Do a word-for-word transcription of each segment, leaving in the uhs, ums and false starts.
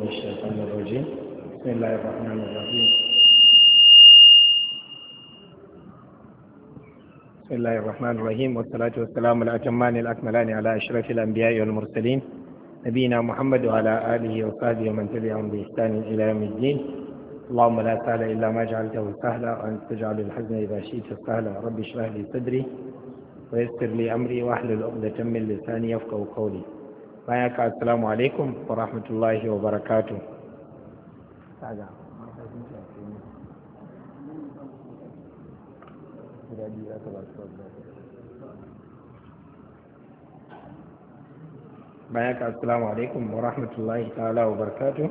الشيطان الرجيم بسم الله الرحمن الرحيم بسم الله الرحمن الرحيم والصلاة والسلام الأتمان الأكملان على أشرف الأنبياء والمرسلين نبينا محمد وعلى آله وصحبه ومن تبعهم بإحسان إلى يوم الدين اللهم لا سهل إلا ما جعلته سهلا وأنت تجعل الحزن إذا شئت سهلا رب اشرح لي صدري ويسر لي أمري واحلل عقدة من لساني يفقهوا قولي bayan ka assalamu alaikum wa rahmatullahi wa barakatuh. bayan ka assalamu alaikum wa rahmatullahi ta'ala wa barakatuh.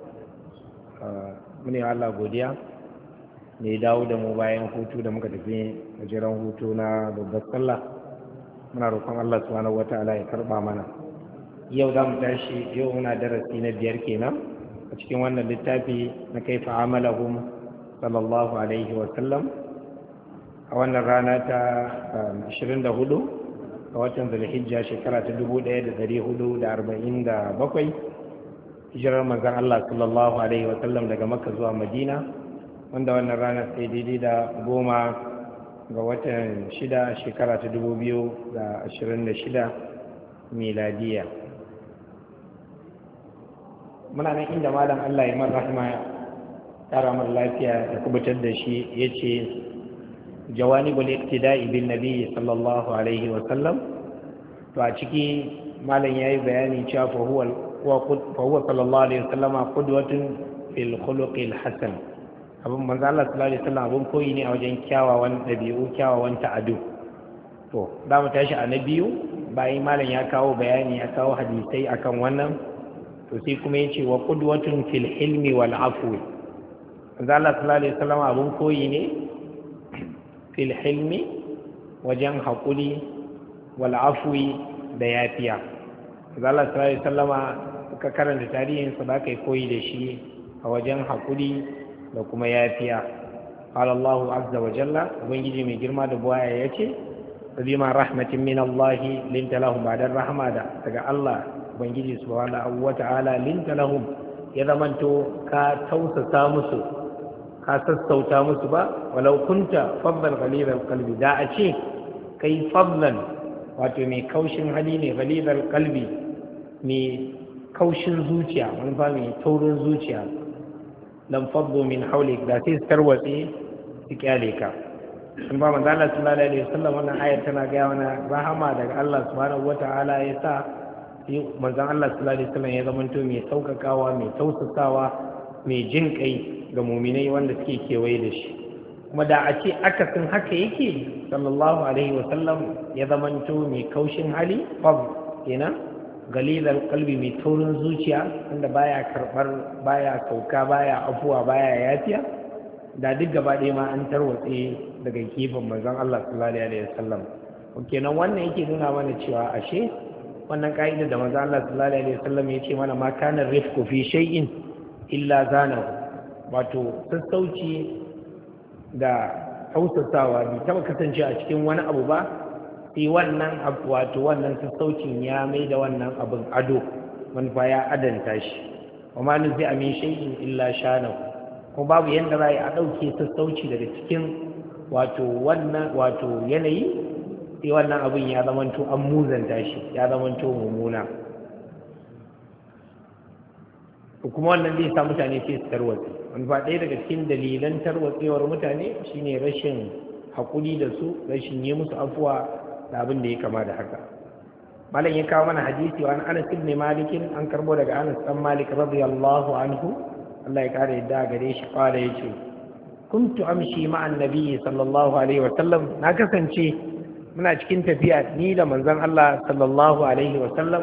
muni Allah godiya ne dawo da mu bayan hutu da muka tafi gajeren hutu na babbar sallah. Muna roƙon Allah subhanahu wa ta'ala ya karba mana. Yau za mu tashi yau muna darasi na biyar kenan a cikin wannan littafi na kaifa amalahum sallallahu alaihi wa sallam a wannan rana ta ashirin da hudu a watan zulhijja shekara ta dubu ɗaya da ɗari hudu da arba'in da bakwai hijirar manzon Allah sallallahu alaihi wa sallam daga Makka zuwa Madina, wanda wannan rana sai daidai da goma ga watan shida shekara ta dubu biyu da ashirin da shida miladiya. Muna nan inda malam Allah ya mar rahma ƙara mar lafiya da kubutar da shi ya ce jawanibul iktida'i bin nabi sallallahu alaihi wa sallam. To a ciki malam ya yi bayani cewa fa huwa fa huwa sallallahu alaihi wa sallama qudwatun fil khuluqil hasan. Abun manzo Allah sallallahu alaihi wa sallam abun koyi ne a wajen kyawawan dabi'u, kyawawan ta'adu. To da mu tashi a na biyu bayan malam ya kawo bayani ya kawo hadisai akan wannan. To sai kuma yace wa qudwatun fil hilmi wal afwi. Manzo Allah sallallahu alaihi wasallam abun koyi ne fil hilmi wajen hakuri wal afwi da yafiya. Manzo Allah sallallahu alaihi wasallam ka karanta tarihin sa da kai koyi da shi a wajen hakuri da kuma yafiya. Qala Allah azza wa jalla, ubangiji mai girma da buwaya yace bima rahmatin min Allah linta lahum ba'da rahma da daga Allah ubangiji subhanahu wata'ala linta lahum ya zamanto ka tausasa musu ka sassauta musu ba walau kunta fadlan ghalidal qalbi da a ce kai fadlan wato mai kaushin hali ne ghalidal qalbi mai kaushin zuciya mun fa mai taurin zuciya lam faddu min hawlik da sai tarwatse su kyale ka in ba manzo Allah sallallahu alaihi wasallam wannan ayar tana ga mana rahama daga Allah subhanahu wata'ala ya sa manzon Allah sallallahu alaihi wasallam ya zamanto mai saukakawa mai tausasawa mai jin kai ga mu'minai wanda suke kewaye da shi. Kuma da a ce akasin haka yake sallallahu alaihi wasallam ya zamanto mai kaushin hali fab kenan galilal qalbi mai taurin zuciya wanda baya karbar baya sauka baya afuwa baya yafiya da duk gaba ɗaya ma an tarwatse daga gefen manzon Allah sallallahu alaihi wasallam. Kenan wannan yake nuna mana cewa ashe wannan ka'idar da manzo Allah sallallahu alaihi wasallam ya ce mana ma kana rifqu fi shay'in illa zanahu, wato sassauci da tausasawa bai taba kasance a cikin wani abu ba sai wannan abu wato wannan sassaucin ya mai da wannan abin ado man fa ya adanta shi. wa ma nuzi min shay'in illa shanahu, ko babu yanda za a dauke sassauci daga cikin wato wannan wato yanayi sai wannan abin ya zamanto an muzanta shi ya zamanto mummuna. Kuma wannan zai sa mutane sai su tarwatse. Wani ba ɗaya daga cikin dalilan tarwatsewar mutane shine rashin haƙuri da su, rashin yi musu afuwa da abin da ya kama da haka. Malam ya kawo mana hadisi wa Anas ibn Malik, an karbo daga Anas dan Malik radiyallahu anhu, Allah ya kare yadda gare shi, fara yace kuntu amshi ma'an nabiyyi sallallahu alaihi wa sallam, na kasance muna cikin tafiya ni da manzon Allah sallallahu alaihi wa sallam,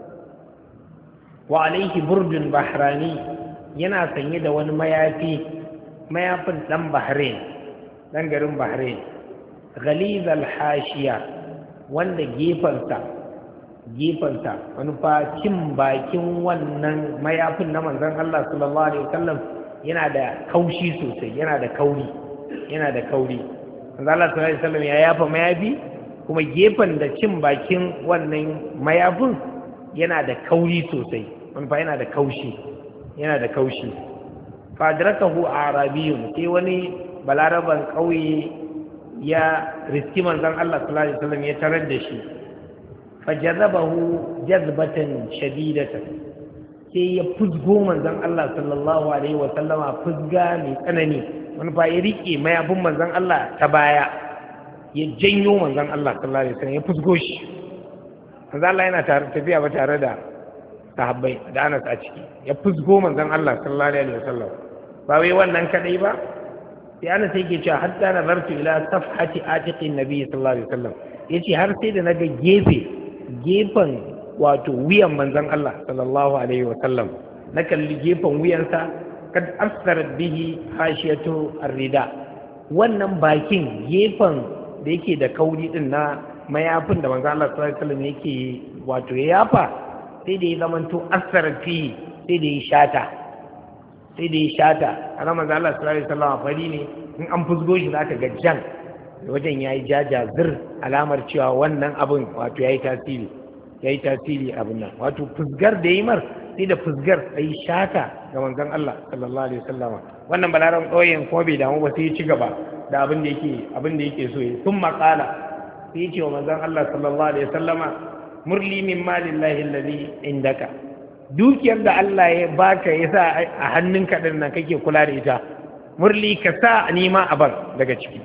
wa alaihi burdun bahrani, yana sanye da wani mayafi mayafin dan Bahrain, dan garin Bahrain, ghalizal hashiya, wanda gefansa gefansa wani fakin bakin wannan mayafin na manzon Allah sallallahu alaihi wa sallam yana da kaushi sosai, yana da kauri yana da kauri manzon Allah sallallahu alaihi wa sallam ya yafa mayafi kuma gefen da cin bakin wannan mayafin yana da kauri sosai, manufa yana da kaushi. yana da kaushi fadrakahu arabiyun sai wani balaraban kauye ya riski manzon Allah sallallahu alaihi wasallam ya tarar da shi fajazabahu jazbatan shadidatan sai ya fusgo manzon Allah sallallahu alaihi wasallama fusga mai tsanani wani fa ya rike mayafin manzon Allah ta baya ya janyo manzon Allah sallallahu alaihi wasallam ya fusgo shi manzon Allah yana tafiya ba tare da sahabbai da Anas a ciki ya fusgo manzon Allah sallallahu alaihi wasallam ba wai wannan kadai ba sai Anas yake cewa hatta nazartu ila safhati atiqin nabiy sallallahu alaihi wasallam yace har sai da naga gefe gefen wato wuyan manzon Allah sallallahu alaihi wasallam na kalli gefen wuyansa kad asfarat bihi hashiyatu ar-rida wannan bakin gefen da yake da kauri din na mayafin da manzon Allah sallallahu alaihi wasallam yake wato ya yafa sai da ya zamanto asfarat fihi sai da ya shata sai da ya shata ana manzo Allah sallallahu alaihi wasallam fari ne in an fusgo shi zaka ga jan wajen yayi jaja zir alamar cewa wannan abun wato yayi tasiri yayi tasiri abin nan wato fusgar da yayi mar sai da fusgar sai shata ga manzon Allah sallallahu alaihi wasallam wannan balaran kauyen ko bai damu ba sai ya ci gaba da abin da yake abin da yake so yi sun makala sai ya ce wa manzon Allah sallallahu alaihi wasallama murli min malillahi alladhi indaka dukiyar da Allah ya baka ya sa a hannunka din nan kake kula da ita murli ka sa nima a ban daga ciki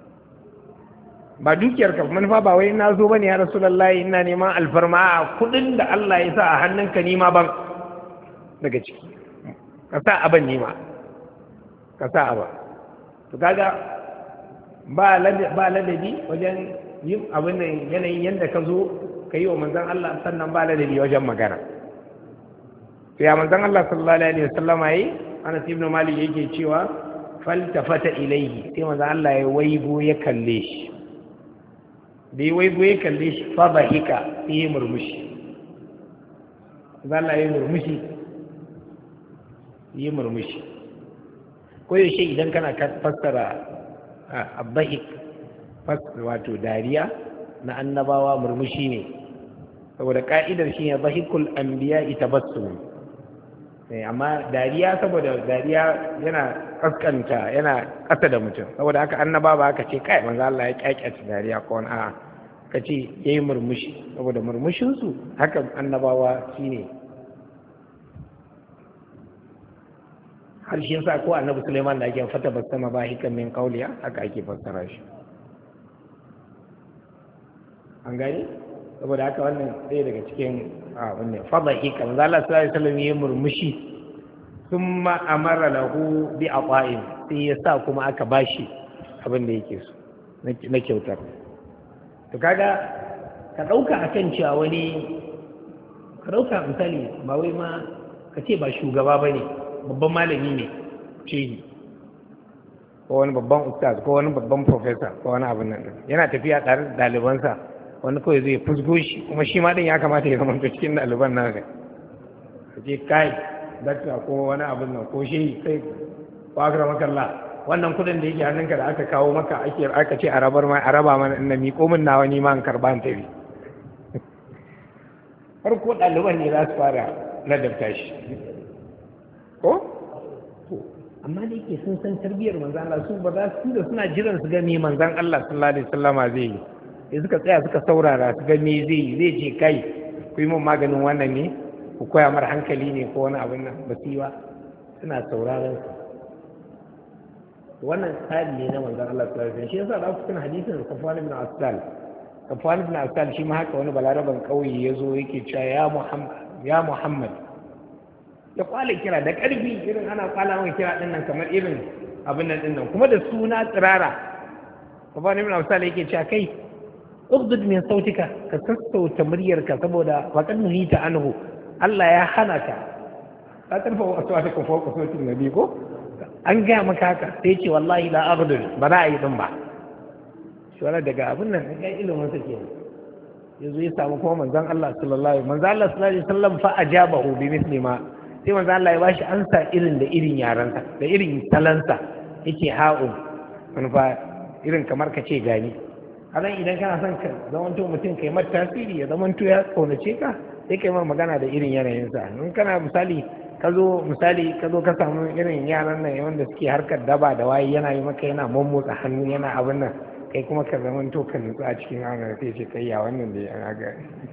ba dukiyar ka manufa ba wai na zo bane ya rasulullahi ina neman alfarma a kudin da Allah ya sa a hannunka nima ban daga ciki ka sa a ban nima ka sa a ban to kaga ba ladabi wajen yin abin nan yanayin yadda ka zo ka yi wa manzon Allah sannan ba ladabi wajen magana ya manzon Allah sallallahu alaihi wasallam yayi Anas ibn Malik yake cewa faltafata ilayhi sai manzon Allah ya waigo ya kalle shi da ya waigo ya kalle shi fa bahika sai ya murmushi manzon Allah ya murmushi ya murmushi ko yaushe idan kana fassara abahik wato dariya na annabawa murmushi ne saboda ka'idar shi ne bahikul anbiya tabassum amma dariya saboda dariya yana kaskanta yana kasa da mutum saboda haka annaba ba aka ce kai manzo Allah ya kyakkyata dariya ko wani a'a ka ce yayi murmushi saboda murmushin su haka annabawa shine har shi yasa ko annabi Sulaiman da ake fata basama ba hikan min qawliya haka ake fassara shi an gani saboda haka wannan ɗaya daga cikin wannan fadhika manzo Allah sallallahu alaihi wasallam ya murmushi thumma amara lahu bi ata'in sai ya sa kuma aka bashi abin da yake so na kyautar to kaga ka dauka akan cewa wani ka dauka misali ba wai ma ka ce ba shugaba bane babban malami ne shehi ko wani babban ustaz ko wani babban professor ko wani abin nan yana tafiya tare da ɗalibansa wani kawai zai fusgo shi kuma shi ma din ya kamata ya zama cikin ɗaliban nan ka ce kai dakta ko wani abin nan ko shi kai ko akara makalla wannan kudin da yake hannunka da aka kawo maka ake aka ce a rabar ma a raba mana ina miƙo min nawa ni ma an karba an tafi har ko ɗaliban ne za su fara ladabta shi ko amma da yake sun san tarbiyyar manzan Allah su ba za su da suna jiran su ga me manzan Allah sallallahu alaihi wasallama zai yi sai suka tsaya suka saurara su ga me zai yi zai ce kai ku yi mun maganin wannan ne ku koya mara hankali ne ko wani abin nan ba su yi ba suna sauraron su wannan tsari ne na manzan Allah sallallahu alaihi wasallam shi yasa da ku kana hadisin Safwan ibn Asal Safwan ibn Asal shi ma haka wani balaraban kauye ya zo yake cewa ya Muhammad ya Muhammad ya kwala kira da ƙarfi irin ana kwala mai kira ɗin nan kamar irin abin nan ɗin nan kuma da suna tsirara Safwan ibn Asal yake cewa kai ugdud min sautika ka sassauta muryarka saboda faqad nuhita anhu Allah ya hana ka ka tarfa aswataka fawqa sautin nabi ko an ga maka haka sai ce wallahi la aghdud ba za a yi din ba shi wala daga abin nan ya ilimin sa kenan yazo ya samu kuma manzon Allah sallallahu alaihi manzon Allah sallallahu alaihi wasallam fa ajabahu bi mithli ma sai manzon Allah ya bashi ansa irin da irin yaransa da irin salansa yake ha'u manufa irin kamar ka ce gani anan idan kana son ka zamanto mutum kai mata tasiri ya zamanto ya kaunace ka sai kai ma magana da irin yanayinsa in kana misali ka zo misali ka zo ka samu irin yaran nan wanda suke harkar daba da waye yana yi maka yana mammotsa hannu yana abin nan kai kuma ka zama to ka nutsu a cikin hannun sai ce kai ya wannan da ya ga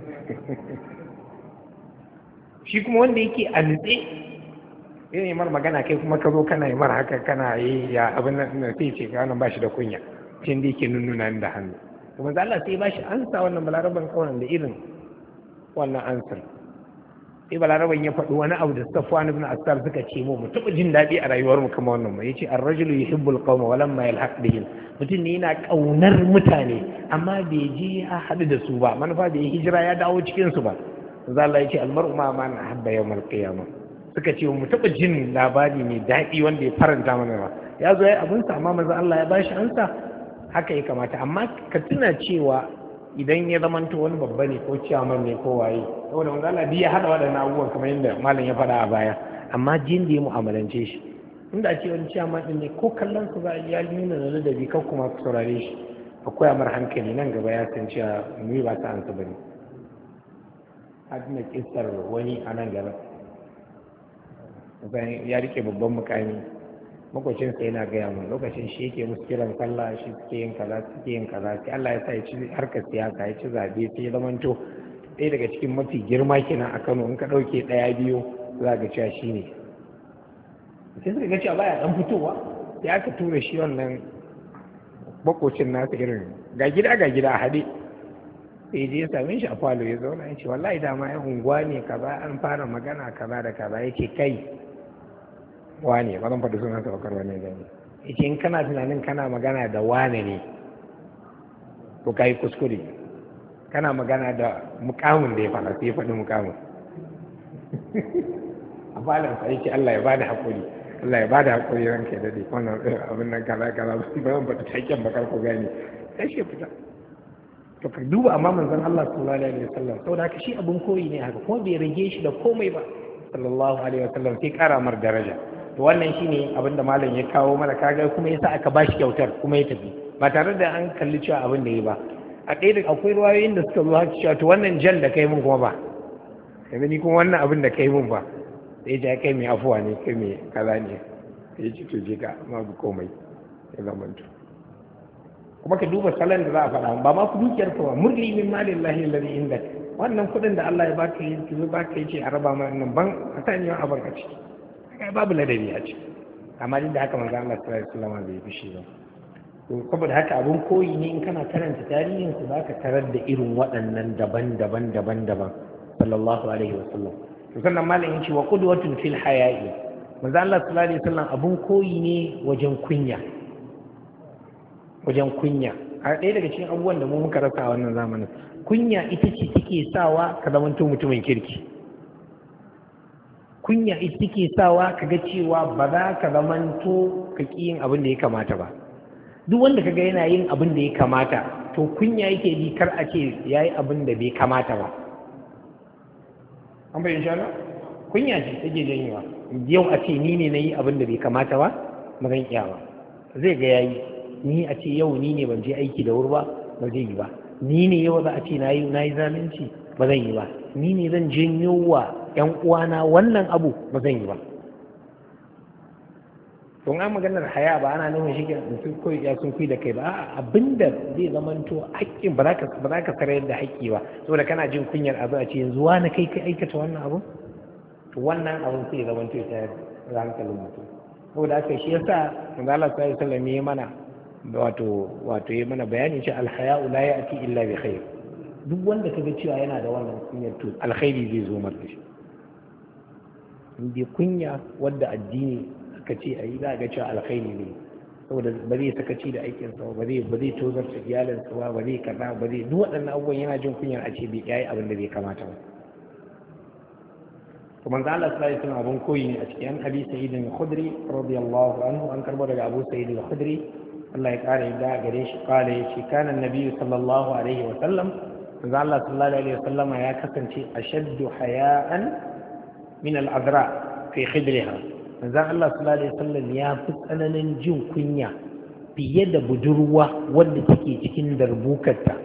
shi kuma wanda yake a nutse yana yi mar magana kai kuma ka zo kana yi mar haka kana yi ya abin nan sai ce ka wannan ba shi da kunya cin da yake nunnuna da hannu kuma za Allah sai ba shi ansa wannan balaraban kaunan da irin wannan ansar sai balaraban ya faɗi wani abu da Safwan ibn Asar suka ce mu mu taɓa jin daɗi a rayuwar mu kamar wannan mai yace ar-rajulu yuhibbul qawma wa lamma yalhaq bihim mutum ne yana kaunar mutane amma bai je ya haɗu da su ba manufa bai hijira ya dawo cikin su ba manzo Allah yace al-mar'u ma man ahabba yawmal qiyamah suka ce mu taɓa jin labari mai daɗi wanda ya faranta mana ba ya zo yayi abin sa amma manzo Allah ya bashi ansa haka ya kamata amma ka tuna cewa idan ya zamanto wani babba ne ko ciyaman ne ko waye saboda wanda Allah ya hada waɗannan abubuwan kamar yadda malam ya faɗa a baya amma jin da ya mu'amalance shi inda a ce wani ciyaman din ne ko kallon su za a iya nuna da ladabi kan kuma ku saurare shi a koya mar hankali nan gaba ya san cewa mu ba ta ansa bane a tuna kissar wani a nan gaba ya rike babban mukami makwacinsa yana gaya mun lokacin shi yake musu kiran sallah shi suke yin kaza suke yin kaza sai Allah ya sa ya ci harkar siyasa ya ci zabe sai ya zamanto ɗaya daga cikin mafi girma kenan a Kano in ka ɗauke ɗaya biyu za ga cewa shi ne sai suka ga cewa baya ɗan fitowa sai aka tura shi wannan makwacin nasa irin ga gida ga gida a haɗe sai je ya same shi a falo ya zauna ya ce wallahi dama yan unguwa ne kaza an fara magana kaza da kaza ya ce kai wane ba zan faɗi sunan saukar wane gani yace in kana tunanin kana magana da wane ne to kai kuskure kana magana da mukamin da ya faɗa sai ya faɗi mukamin a falon sa yake Allah ya bada hakuri Allah ya bada hakuri ranka da dai wannan abin nan kaza kaza ba zan faɗi taken ba kar ku gane sai shi fita to ka duba amma manzon Allah sallallahu alaihi wasallam saboda haka shi abun koyi ne haka kuma bai rage shi da komai ba sallallahu alaihi wasallam sai kara mar daraja to wannan shine abinda malam ya kawo mana kaga kuma yasa aka bashi kyautar kuma ya tafi ba tare da an kalli cewa abin da yi ba a ɗaya da akwai ruwayoyin da suka zo haka cewa to wannan jan da kai mun kuma ba yanzu ni kuma wannan abin da kai mun ba sai ya kai mai afuwa ne kai mai kaza ne sai ya ci to je ka ma bu komai ya zamanto kuma ka duba salon da za a faɗa ba ma ku dukiyar ka ba murli min malillahi alladhi indak wannan kuɗin da Allah ya baka yi ki zo baka yi ce a raba mana nan ban a sani abin a ciki kai babu ladabi a ciki amma duk da haka manzo Allah sallallahu alaihi wasallam bai fishi ba to saboda haka abun koyi ne in kana karanta tarihin su zaka tarar da irin waɗannan daban-daban daban-daban sallallahu alaihi wasallam to sannan malam yace wa qudwatun fil haya'i manzo Allah sallallahu alaihi wasallam abun koyi ne wajen kunya wajen kunya a ɗaya daga cikin abubuwan da mu muka rasa a wannan zamanin kunya ita ce take sawa ka zamanto mutumin kirki kunya ita take sawa ka ga cewa ba za ka zamanto ka ƙi yin abin da ya kamata ba duk wanda ka ga yana yin abin da ya kamata to kunya yake ji kar a ce ya yi abin da bai kamata ba an bayan shana kunya ce take janyewa yau a ce ni ne na yi abin da bai kamata ba ba zan iya ba zai ga yayi ni a ce yau ni ne ban je aiki da wuri ba ba zai yi ba ni ne yau za a ce na yi zalunci ba zan yi ba ni ne zan janyo wa ‘yan uwana wannan abu ba zan yi ba don an maganar haya ba ana nuna shi ke mutum koyi ya sun kuyi da kai ba abinda zai zamanto haƙƙin ba za ka sarayar da haƙƙi ba saboda kana jin kunyar abu a ce yanzu wani kai kai aikata wannan abu to wannan abin sai ya zamanto ya tayar da hankalin mutum saboda haka shi yasa manzo Allah sallallahu alaihi wasallam ya mana wato wato ya mana bayani cewa alhaya'u la ya'ti illa bi khair duk wanda kaga cewa yana da wannan kunyar to alkhairi zai zo mar da shi inda kunya wadda addini aka ce a yi za a ga cewa alkhairi ne saboda ba zai sakaci da aikinsa ba zai ba zai tozarta iyalinsa ba ba zai kaza ba zai duk waɗannan abubuwan yana jin kunyar a ce bai yayi abin da bai kamata ba to manzo Allah sallallahu alaihi wasallam abun koyi ne a cikin Abi Sa'id al-Khudri radiyallahu anhu an karbo daga Abu Sa'id al-Khudri Allah ya kare da gare shi kale yace kana annabi sallallahu alaihi wasallam manzo Allah sallallahu alaihi wasallam ya kasance ashaddu haya'an min al-azra fi khidriha manzo Allah sallallahu alaihi wasallam ya fi tsananin jin kunya fiye da budurwa wanda take cikin darbukarta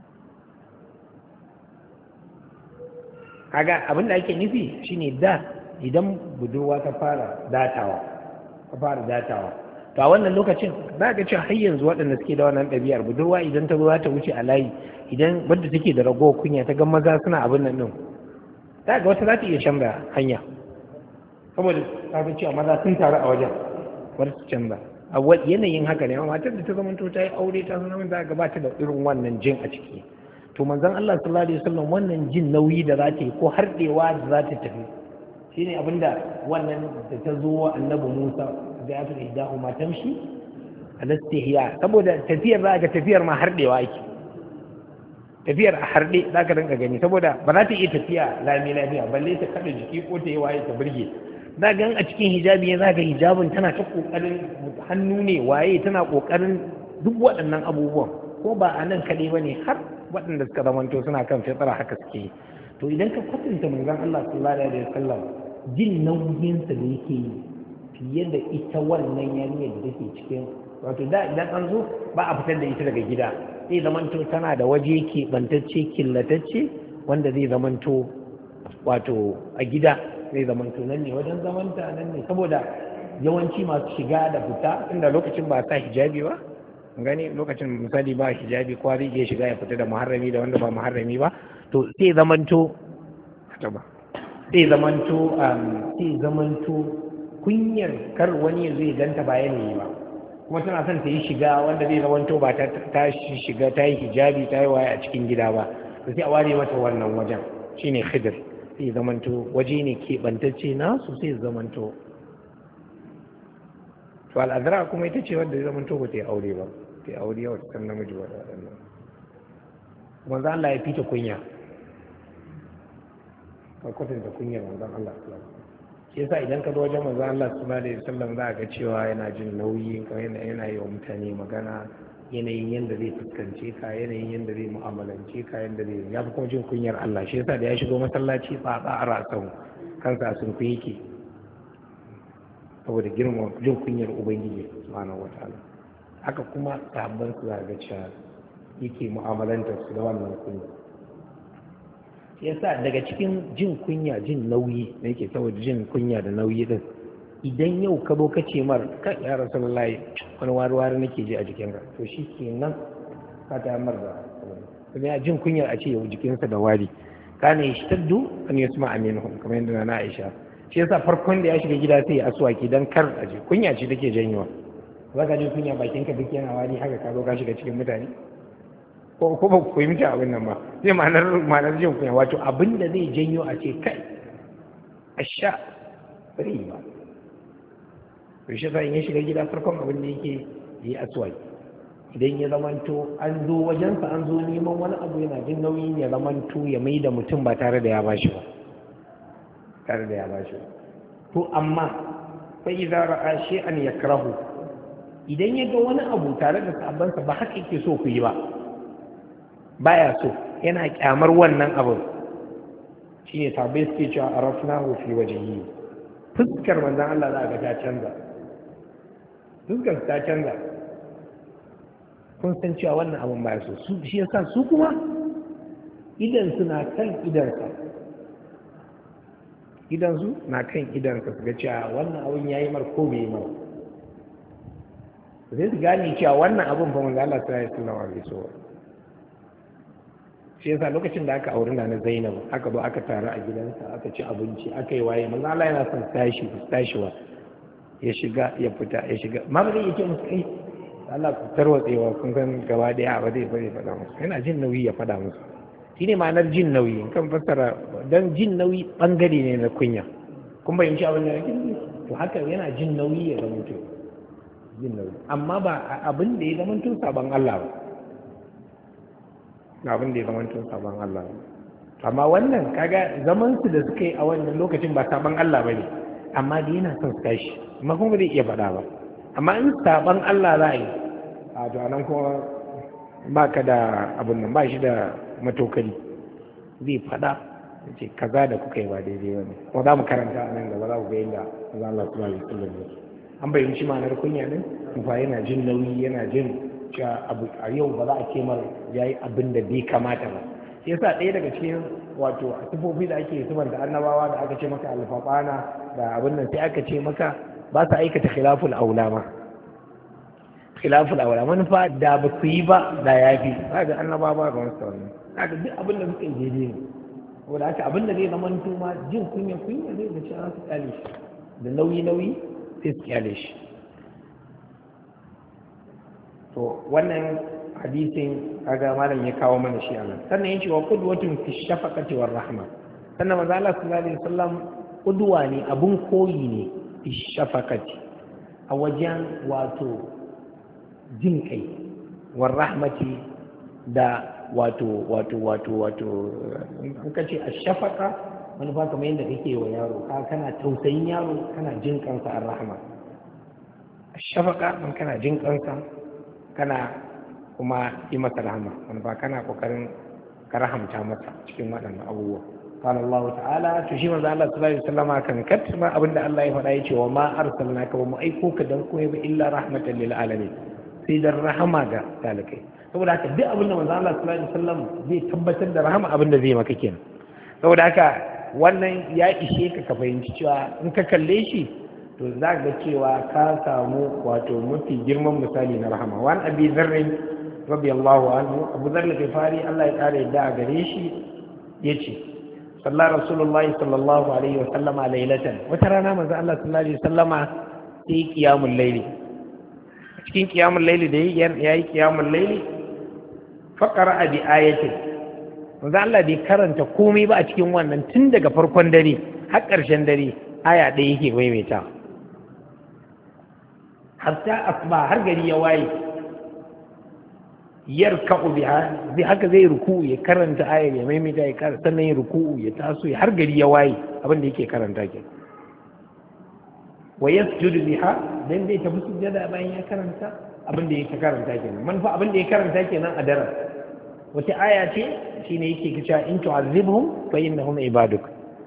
kaga abin da ake nufi shine da idan budurwa ta fara datawa ta fara datawa to a wannan lokacin za ga cewa har yanzu waɗanda suke da wannan ɗabi'ar budurwa idan ta zo ta wuce a layi idan wadda take da ragowar kunya ta ga maza suna abin nan din za ga wata za ta iya canza hanya saboda ta ga cewa maza sun taru a wajen wadda su canza a yanayin haka ne amma matar da ta zama to ta yi aure ta zama za ga ba ta da irin wannan jin a ciki to manzon Allah sallallahu alaihi wasallam wannan jin nauyi da za ta yi ko hardewa da za ta tafi shine abinda wannan da ta zo wa annabi Musa da ya fi idahu ma tamshi alastihya saboda tafiyar za ga tafiyar ma hardewa ake tafiyar a harde za ka rinka gani saboda ba za ta iya tafiya lami lafiya balle ta kada jiki ko ta yi waye ta burge za ga a cikin hijabi za ga hijabin tana ta kokarin hannu ne waye tana kokarin duk waɗannan abubuwan ko ba a nan kaɗai ba ne har waɗanda suka zamanto suna kan fitsara haka suke to idan ka kwatanta manzon Allah sallallahu alaihi wasallam jin nauyinsa da yake yi fiye da ita wannan yarinyar da take cikin wato da idan an zo ba a fitar da ita daga gida zai zamanto tana da waje keɓantacce killatacce wanda zai zamanto wato a gida zai zamanto nan ne wajen zamanta nan ne saboda yawanci masu shiga da fita inda lokacin ba sa hijabi ba gani lokacin misali ba hijabi kowa zai iya shiga ya fita da muharrami da wanda ba muharrami ba to sai zamanto ba sai zamanto sai zamanto kunyar kar wani zai ganta ba yanayi ba kuma tana son ta yi shiga wanda zai zamanto ba ta shiga ta yi hijabi ta yi waye a cikin gida ba to sai a ware mata wannan wajen shine khidr sai zamanto waje ne keɓantacce nasu sai zamanto to al'adara kuma ita ce wadda zamanto ba ta yi aure ba ta yi aure yawa kan namiji ba da waɗannan manzo Allah ya fita kunya ka kwatanta kunyar manzon Allah sallallahu alaihi wasallam shi yasa idan ka zo wajen manzon Allah sallallahu alaihi wasallam za ka cewa yana jin nauyi yana yana yi wa mutane magana yanayin yanda zai fuskance ka yanayin yanda zai mu'amalance ka yanda zai ya fi kuma jin kunyar Allah shi yasa da ya shigo masallaci tsatsa a rasan kansa sun fi yake saboda girma jin kunyar ubangiji subhanahu wataala haka kuma sahabban su ga cewa yake mu'amalantar su da wannan kunya yasa daga cikin jin kunya jin nauyi da yake saboda jin kunya da nauyi din idan yau ka zo ka ce mar ka ya rasulullahi wani wari-wari nake ji a jikinka to shi ke nan ka ta mar da kuma ya jin kunyar a ce yau jikinsa da wari kana yi shtaddu an yi suma aminuhum kamar yadda na Aisha shi yasa farkon da ya shiga gida sai ya aswaki dan kar a ji kunya ce take janyowa za ka jin kunya bakinka duk yana wari haka ka zo ka shiga cikin mutane ko ko ba ku fahimci abin nan ba zai ma'anar ma'anar jin kunya wato abin da zai janyo a ce kai asha bari ba to shi sai in ya shiga gida farkon abin da yake yi aswaki idan ya zamanto an zo wajensa an zo neman wani abu yana jin nauyin ya zamanto ya mai da mutum ba tare da ya bashi ba tare da ya bashi ba to amma fa idza ra'a shay'an yakrahu idan ya ga wani abu tare da sabansa ba haka yake so ku yi ba baya so yana kyamar wannan abin shine sabai suke cewa arafnahu fi wajhihi fuskar manzon Allah za ga ta canza fuskar ta canza kun san cewa wannan abin baya so su shi yasa su kuma idan suna kan idansa idan su na kan idansa su ga cewa wannan abin yayi mar ko bai yi mar zai su gane cewa wannan abin fa manzon Allah sallallahu alaihi wasallam bai so shi yasa lokacin da aka auri na Zainab aka zo aka taru a gidansa aka ci abinci aka yi waye manzo Allah yana son tashi tashiwa ya shiga ya fita ya shiga ma ba zai yake musu kai Allah ku tarwatsewa kun san gaba daya ba zai bari faɗa musu yana jin nauyi ya faɗa musu shine ma'anar jin nauyi kan fassara dan jin nauyi bangare ne na kunya kun bayyana abin da yake to haka yana jin nauyi ya zama to jin nauyi amma ba abin da ya zama to saban Allah ba na abin da ya zama tun sabon Allah amma wannan kaga zaman su da suka yi a wannan lokacin ba sabon Allah bane amma da yana son su tashi amma kuma zai iya faɗa ba amma in sabon Allah za a yi a to anan kuma ba ka da abin nan ba shi da matokali zai faɗa ya ce kaza da kuka yi ba daidai ba ne kuma za mu karanta a nan gaba za ku ga yadda Allah subhanahu wa ta'ala an bayyana ma'anar kunya din kuma yana jin nauyi yana jin cewa abu a yau ba za a ce mar ya yi abin da bai kamata ba shi yasa ɗaya daga cikin wato sifofi da ake sifanta annabawa da aka ce maka alfaqana da abin nan sai aka ce maka ba su aikata khilaful aula ma khilaful aula manufa da ba su yi ba da yafi kaga annabawa ba ga wasu wannan kaga duk abin da suka yi daidai ne saboda haka abin da zai zama ma jin kunya kunya zai ga cewa su kyale shi da nauyi nauyi sai su kyale shi to wannan hadisin kaga malam ya kawo mana shi anan sannan yace wa qudwatun fi shafaqati war rahma sannan manzo Allah sallallahu alaihi wasallam qudwa ne abun koyi ne fi shafaqati a wajen wato jin kai war rahmati da wato wato wato wato in kace ash-shafaqa manufa kamar yadda kake wa yaro ka kana tausayin yaro kana jin kansa ar-rahma ash-shafaqa man kana jin kansa kana kuma yi masa rahama wani ba kana kokarin ka rahamta masa cikin waɗannan abubuwa qala Allah ta'ala to shi manzo Allah sallallahu alaihi wasallam kan katma abinda Allah ya faɗa yace wa ma arsalnaka wa mu aiko ka dan koyi ba illa rahmatan lil alamin sai da rahama ga talakai saboda haka duk abinda manzo Allah sallallahu alaihi wasallam zai tabbatar da rahama abinda zai maka kenan saboda haka wannan ya ishe ka ka fahimci cewa in ka kalle shi to za ga cewa ka samu wato mafi girman misali na rahama wani abi zarrin rabbi Allahu anhu abu zarri gifari Allah ya kare yadda a gare shi ya ce sallar rasulullahi sallallahu alaihi wasallama lailatan wata rana manzo Allah sallallahu alaihi wasallama sai qiyamul layli cikin qiyamul layli da yayi qiyamul layli faqara bi ayatin manzo Allah bai karanta komai ba a cikin wannan tun daga farkon dare har ƙarshen dare aya ɗaya yake maimaita hatta asba har gari ya waye yarka'u biha zai haka zai ruku'u ya karanta ayar ya maimaita ya karanta sannan ya ruku'u ya taso har gari ya waye abin da yake karanta ke wa yasjudu biha dan dai tafi sujjada bayan ya karanta abin da yake karanta kenan manfa abin da ya karanta kenan a daren wata aya ce shine yake cewa in tu'azzibhum fa innahum ibaduk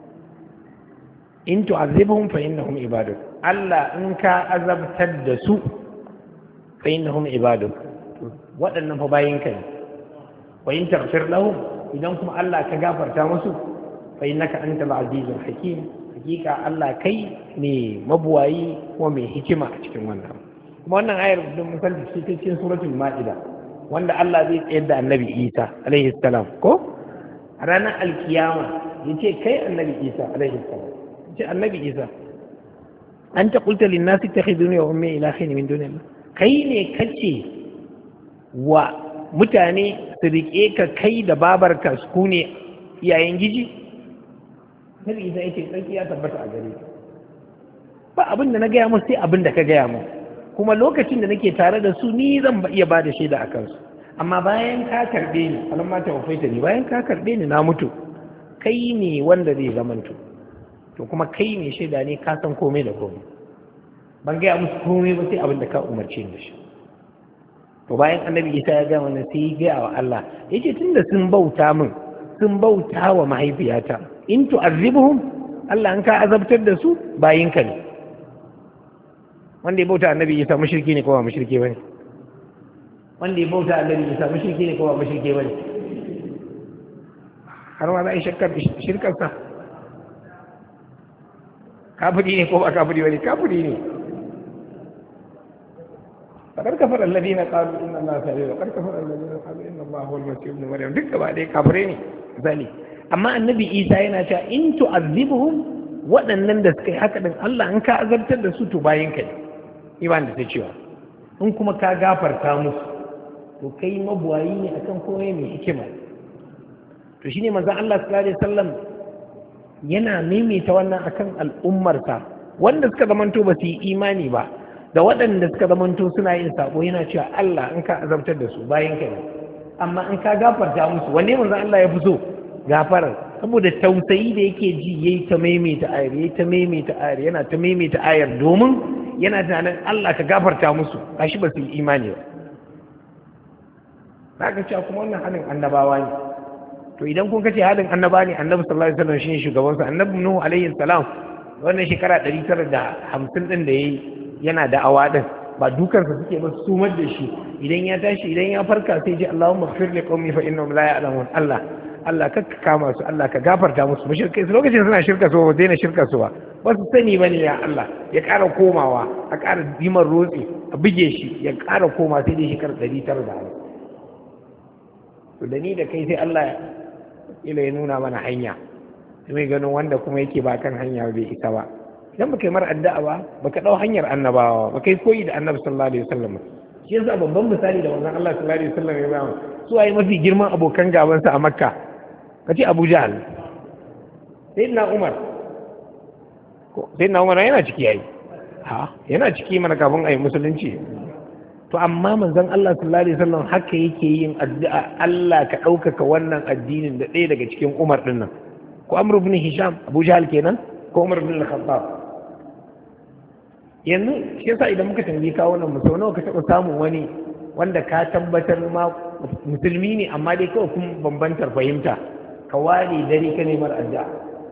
in tu'azzibhum fa innahum ibaduk Allah in ka azabtar da su fa innahum ibaduk waɗannan fa bayinka ne wa in taghfir lahum idan kuma Allah ka gafarta musu fa innaka antal azizul hakim hakika Allah kai ne mabuwayi ko mai hikima a cikin wannan kuma wannan ayar da mun san cikin suratul maida wanda Allah zai tsayar da annabi Isa alaihi salam ko a ranar alkiyama yace kai annabi Isa alaihi salam yace annabi Isa anta qulta lin nasi ittakhiduni wa ummi ilahin min dunillah kai ne kace wa mutane su riƙe ka kai da babarka su ne iyayen giji nabi isa yake tsarki ya tabbata a gare ka ba abin da na gaya musu sai abin da ka gaya mu kuma lokacin da nake tare da su ni zan iya ba da shaida a kansu amma bayan ka karɓe ni alamma ta wafaita ni bayan ka karɓe ni na mutu kai ne wanda zai zamanto to kuma kai ne shaida ne ka san komai da komai ban gaya musu komai ba sai abin da ka umarce ni da shi to bayan annabi isa ya gaya wannan sai ya gaya wa Allah yace tunda sun bauta min sun bauta wa mahaifiyata in tu'azzibuhum Allah an ka azabtar da su bayinka ne wanda ya bauta annabi isa mushriki ne ko ba mushriki bane wanda ya bauta annabi isa mushriki ne ko ba mushriki bane har ma za a yi shakkar shirkar sa kafiri ne ko ba kafiri bane kafiri ne فقد كفر الذين قالوا ان الله ثالث وقد كفر الذين قالوا ان الله هو المسيح ابن مريم duk gaba dai kafirai ne zali amma annabi Isa yana cewa in tu'azzibuhum waɗannan da suka yi haka din Allah an ka azabtar da su to bayin ka ne iman da ta cewa in kuma ka gafarta musu to kai mabuwayi ne akan komai mai hikima to shine manzon Allah sallallahu alaihi wasallam yana maimaita wannan akan al'ummarsa wanda suka zamanto ba su yi imani ba da waɗanda suka zamanto suna yin sako yana cewa Allah in ka azabtar da su bayan ka ne amma in ka gafarta musu wanne manzo Allah ya fi so gafarar saboda tausayi da yake ji yayi ta maimaita ayar yayi ta maimaita ayar yana ta maimaita ayar domin yana tunanin Allah ka gafarta musu gashi ba su yi imani ba zaka cewa kuma wannan halin annabawa ne to idan kun kace halin annaba ne annabi sallallahu alaihi wasallam shine shugaban sa annabi nuhu alaihi salam wannan shekara ɗari tara da hamsin din da yayi yana da awa din ba dukansa suke ba su sumar da shi idan ya tashi idan ya farka sai ji Allahumma ighfir li qaumi fa innahum la ya'lamun Allah Allah ka kama su Allah ka gafarta musu mushrikai su lokacin suna shirka su ba daina shirka su ba ba su sani bane ya Allah ya ƙara komawa a ƙara dimar rotsi a buge shi ya ƙara koma sai dai shekar ɗari tara da hamsin to da ni da kai sai Allah ila ya nuna mana hanya sai mai ganin wanda kuma yake ba kan hanya bai isa ba idan baka yi mar addu'a ba baka dau hanyar annabawa ba kai koyi da annabi sallallahu alaihi wasallam shi yasa babban misali da wannan Allah sallallahu alaihi wasallam ya ba su ayi mafi girman abokan gaban sa a Makka kace Abu Jahl sayyidina Umar ko sayyidina Umar yana ciki yayi ha yana ciki mana kafin ayi musulunci to amma manzon Allah sallallahu alaihi wasallam haka yake yin addu'a Allah ka ɗaukaka wannan addinin da ɗaya daga cikin Umar din nan ko Amr ibn Hisham Abu Jahl kenan ko Umar ibn al-Khattab yanzu shi yasa idan muka tambayi kawo nan musau nawa ka taɓa samun wani wanda ka tabbatar ma musulmi ne amma dai kawai kun bambantar fahimta ka ware dare ka nemar addu'a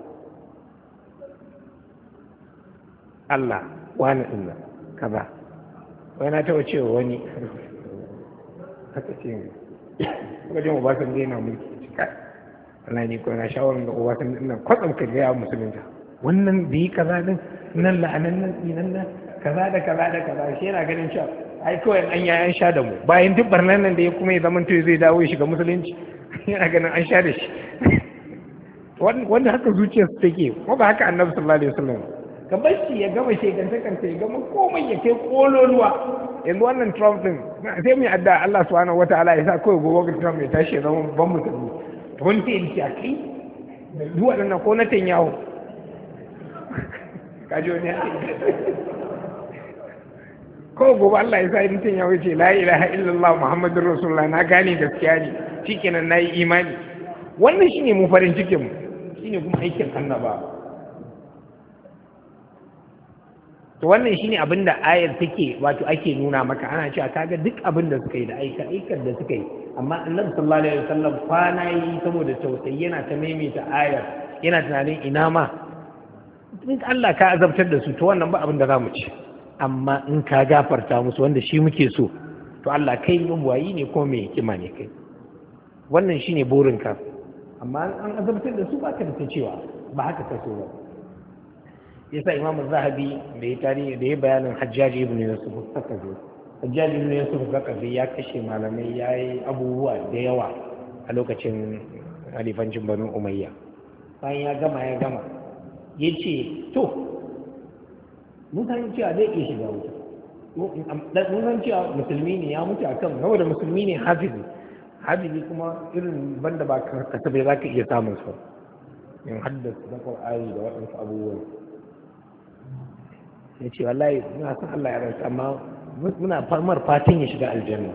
Allah wani ɗin kaza wai na taɓa cewa wani haka ce wajen obasan da yana mulki cika Allah ne ko na shawarar da obasan da nan kwatsam ka gaya musulunta wannan da yi kaza din nan la'anan nan tsinan nan kaza da kaza da kaza shi yana ganin cewa ai kawai an ya an sha da mu bayan duk barnan nan da ya kuma ya zama to zai dawo ya shiga musulunci yana ganin an sha da shi wanda haka zuciyarsa take ko ba haka annabi sallallahu alaihi wasallam ka bar shi ya gama shekantakanta ya gama komai ya kai kololuwa yanzu wannan Trump din sai mu adda Allah subhanahu wataala ya sa kawai gobe ga Trump ya tashi ya zama ban musulmi to wani sai ya ce a kai duk waɗannan ko na Netanyahu kaji wani ya ko gobe Allah ya sa ya Netanyahu ya ce la ilaha illallah muhammadur rasulullah na gane gaskiya ne shikenan nayi imani wannan shine mu farin cikin mu shine kuma aikin annaba to wannan shine abin da ayar take wato ake nuna maka ana cewa kaga duk abin da suka yi da aika aikar da suka yi amma annabi sallallahu alaihi wasallam kwana yi saboda tausayi yana ta maimaita ayar yana tunanin ina ma in Allah ka azabtar da su to wannan ba abin da zamu ci amma in ka gafarta musu wanda shi muke so to Allah kai mun wayi ne ko me hikima ne kai wannan shine burin ka amma an azabtar da su ba ka da cewa ba haka ka so ba yasa imamu zahabi da ya tarihi da ya bayanin hajjaji ibn yusuf zakazi hajjaji ibn yusuf zakazi ya kashe malamai ya yi abubuwa da yawa a lokacin halifancin banu umayya bayan ya gama ya gama ya ce to mun san cewa zai iya shiga wuta mun san cewa musulmi ne ya mutu akan saboda musulmi ne hafizi hafizi kuma irin banda ba kasabai za ka iya samun su in haddasa da ƙwar'ani da waɗansu abubuwan ya ce wallahi muna san Allah ya rantsa amma muna famar fatan ya shiga aljanna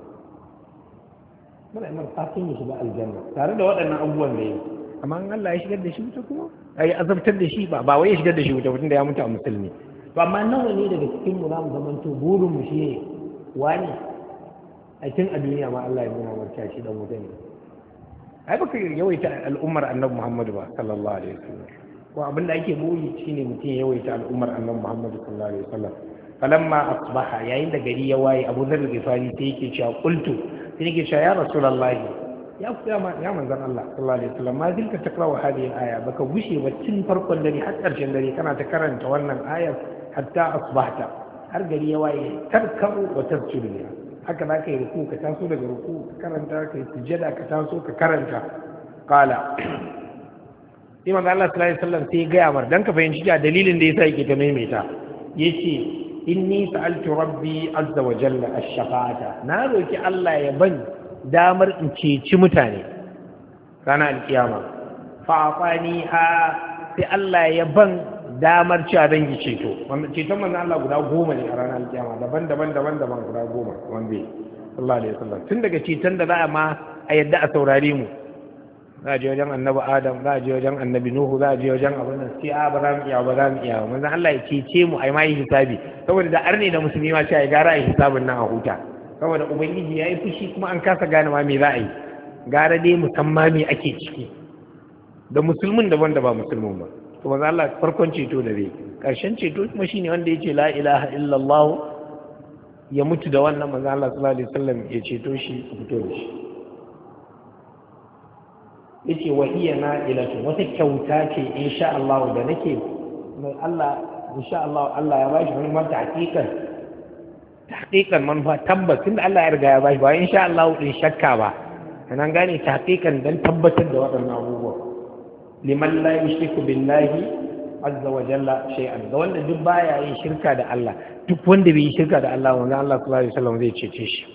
muna mar fatan ya shiga aljanna tare da waɗannan abubuwan da yi amma in Allah ya shigar da shi wuta kuma ai azabtar da shi ba ba wai ya shigar da shi wuta mutum da ya mutu a musulmi to amma nawa ne daga cikin mu zamu zamanto burin mu shi ne wani a tun a duniya ma Allah ya nuna warka shi dan wuta ne ai baka yawaita al'ummar annabi Muhammad ba sallallahu alaihi wasallam ko abinda ake boye shine mutum ya yawaita al'ummar annabi Muhammad sallallahu alaihi wasallam falamma asbaha yayin da gari ya waye Abu Dharr al-Ghifari sai yake cewa qultu sai yake cewa ya rasulullahi ya kuma ya manzon Allah sallallahu alaihi wasallam ma zilka takrawa hadhihi al-aya baka gushe ba tun farkon dare har karshen dare kana ta karanta wannan ayar hatta asbahta har gari ya waye tarkabu wa tasjudu haka za ka yi ruku ka taso daga ruku ka karanta ka yi sujjada ka taso ka karanta qala sai manzo Allah sallallahu alaihi wasallam sai ya gaya mar dan ka fahimci da dalilin da yasa yake ta maimaita yace inni sa'altu rabbi azza wa jalla ash-shafa'ata na roki Allah ya bani damar in ceci mutane ranar alkiyama fa afani ha sai Allah ya ban damar cewa zan yi ceto wannan ceton manzo Allah guda goma ne a ranar alkiyama daban-daban daban-daban guda goma wanda sallallahu alaihi wasallam tun daga ceton da za a ma a yadda a saurare mu za a je wajen annabi adam za a je wajen annabi nuhu za a je wajen abin nan sai a ba za mu iya ba za mu iya ba manzon Allah ya cece mu ai ma yi hisabi saboda da arne da musulmi ma sai gara ai hisabin nan a huta saboda ubangiji ya yi fushi kuma an kasa gane ma me za a yi gara dai musamman me ake ciki da musulmin daban da ba musulmin ba to manzon Allah farkon ceto da zai karshen ceto kuma shine wanda ya ce la ilaha illallah ya mutu da wannan manzon Allah sallallahu alaihi wasallam ya ceto shi ya fito da shi yace wa hiya na'ilatu wata kyauta ce insha Allah da nake mai Allah insha Allah Allah ya bashi wani mata hakikan hakikan manufa tabbas tunda Allah ya riga ya bashi ba insha Allah din shakka ba nan gane ta hakikan dan tabbatar da waɗannan abubuwa liman la yushriku billahi azza wa jalla shay'an ga wanda duk baya yin shirka da Allah duk wanda bai yi shirka da Allah wanda Allah sallallahu alaihi wasallam zai cece shi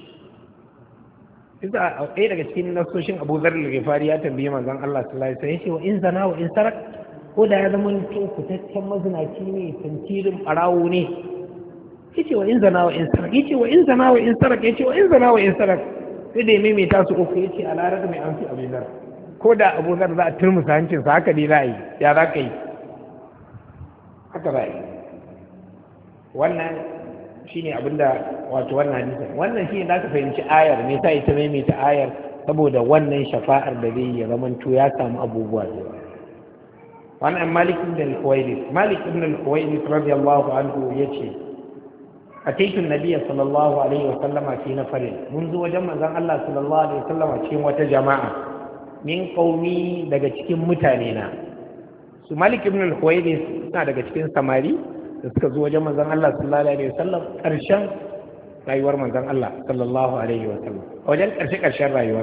Iza ɗaya daga cikin nasoshin Abu Dharr al-Ghifari ya tambaye manzon Allah sallallahu alaihi wasallam yace wa in zana wa in sarak ko da ya zama to fitaccen mazinaci ne tantirin barawo ne yace wa in zana wa in sarak yace wa in zana wa in sarak yace wa in zana wa in sarak sai da mai ta su uku yace a larar mai amfi Abu Dharr ko da Abu Dharr za a turmusa hancin sa haka dai za a yi ya za ka yi haka za a yi wannan shine abinda wato wannan hadisin wannan shine da ka fahimci ayar me yasa ita maimaita ayar saboda wannan shafa'ar da zai yi zamanto ya samu abubuwa da yawa wannan Malik ibn al-Huwayrith Malik ibn al-Huwayrith radiyallahu anhu yace ataitu an-nabiy sallallahu alaihi wa sallama fi nafarin mun zo wajen manzon Allah sallallahu alaihi wa sallama cikin wata jama'a min qaumi daga cikin mutane na su Malik ibn al-Huwayrith suna daga cikin samari da suka zo wajen manzon Allah sallallahu alaihi wasallam ƙarshen rayuwar manzon Allah sallallahu alaihi wasallam wajen ƙarshe ƙarshen rayuwar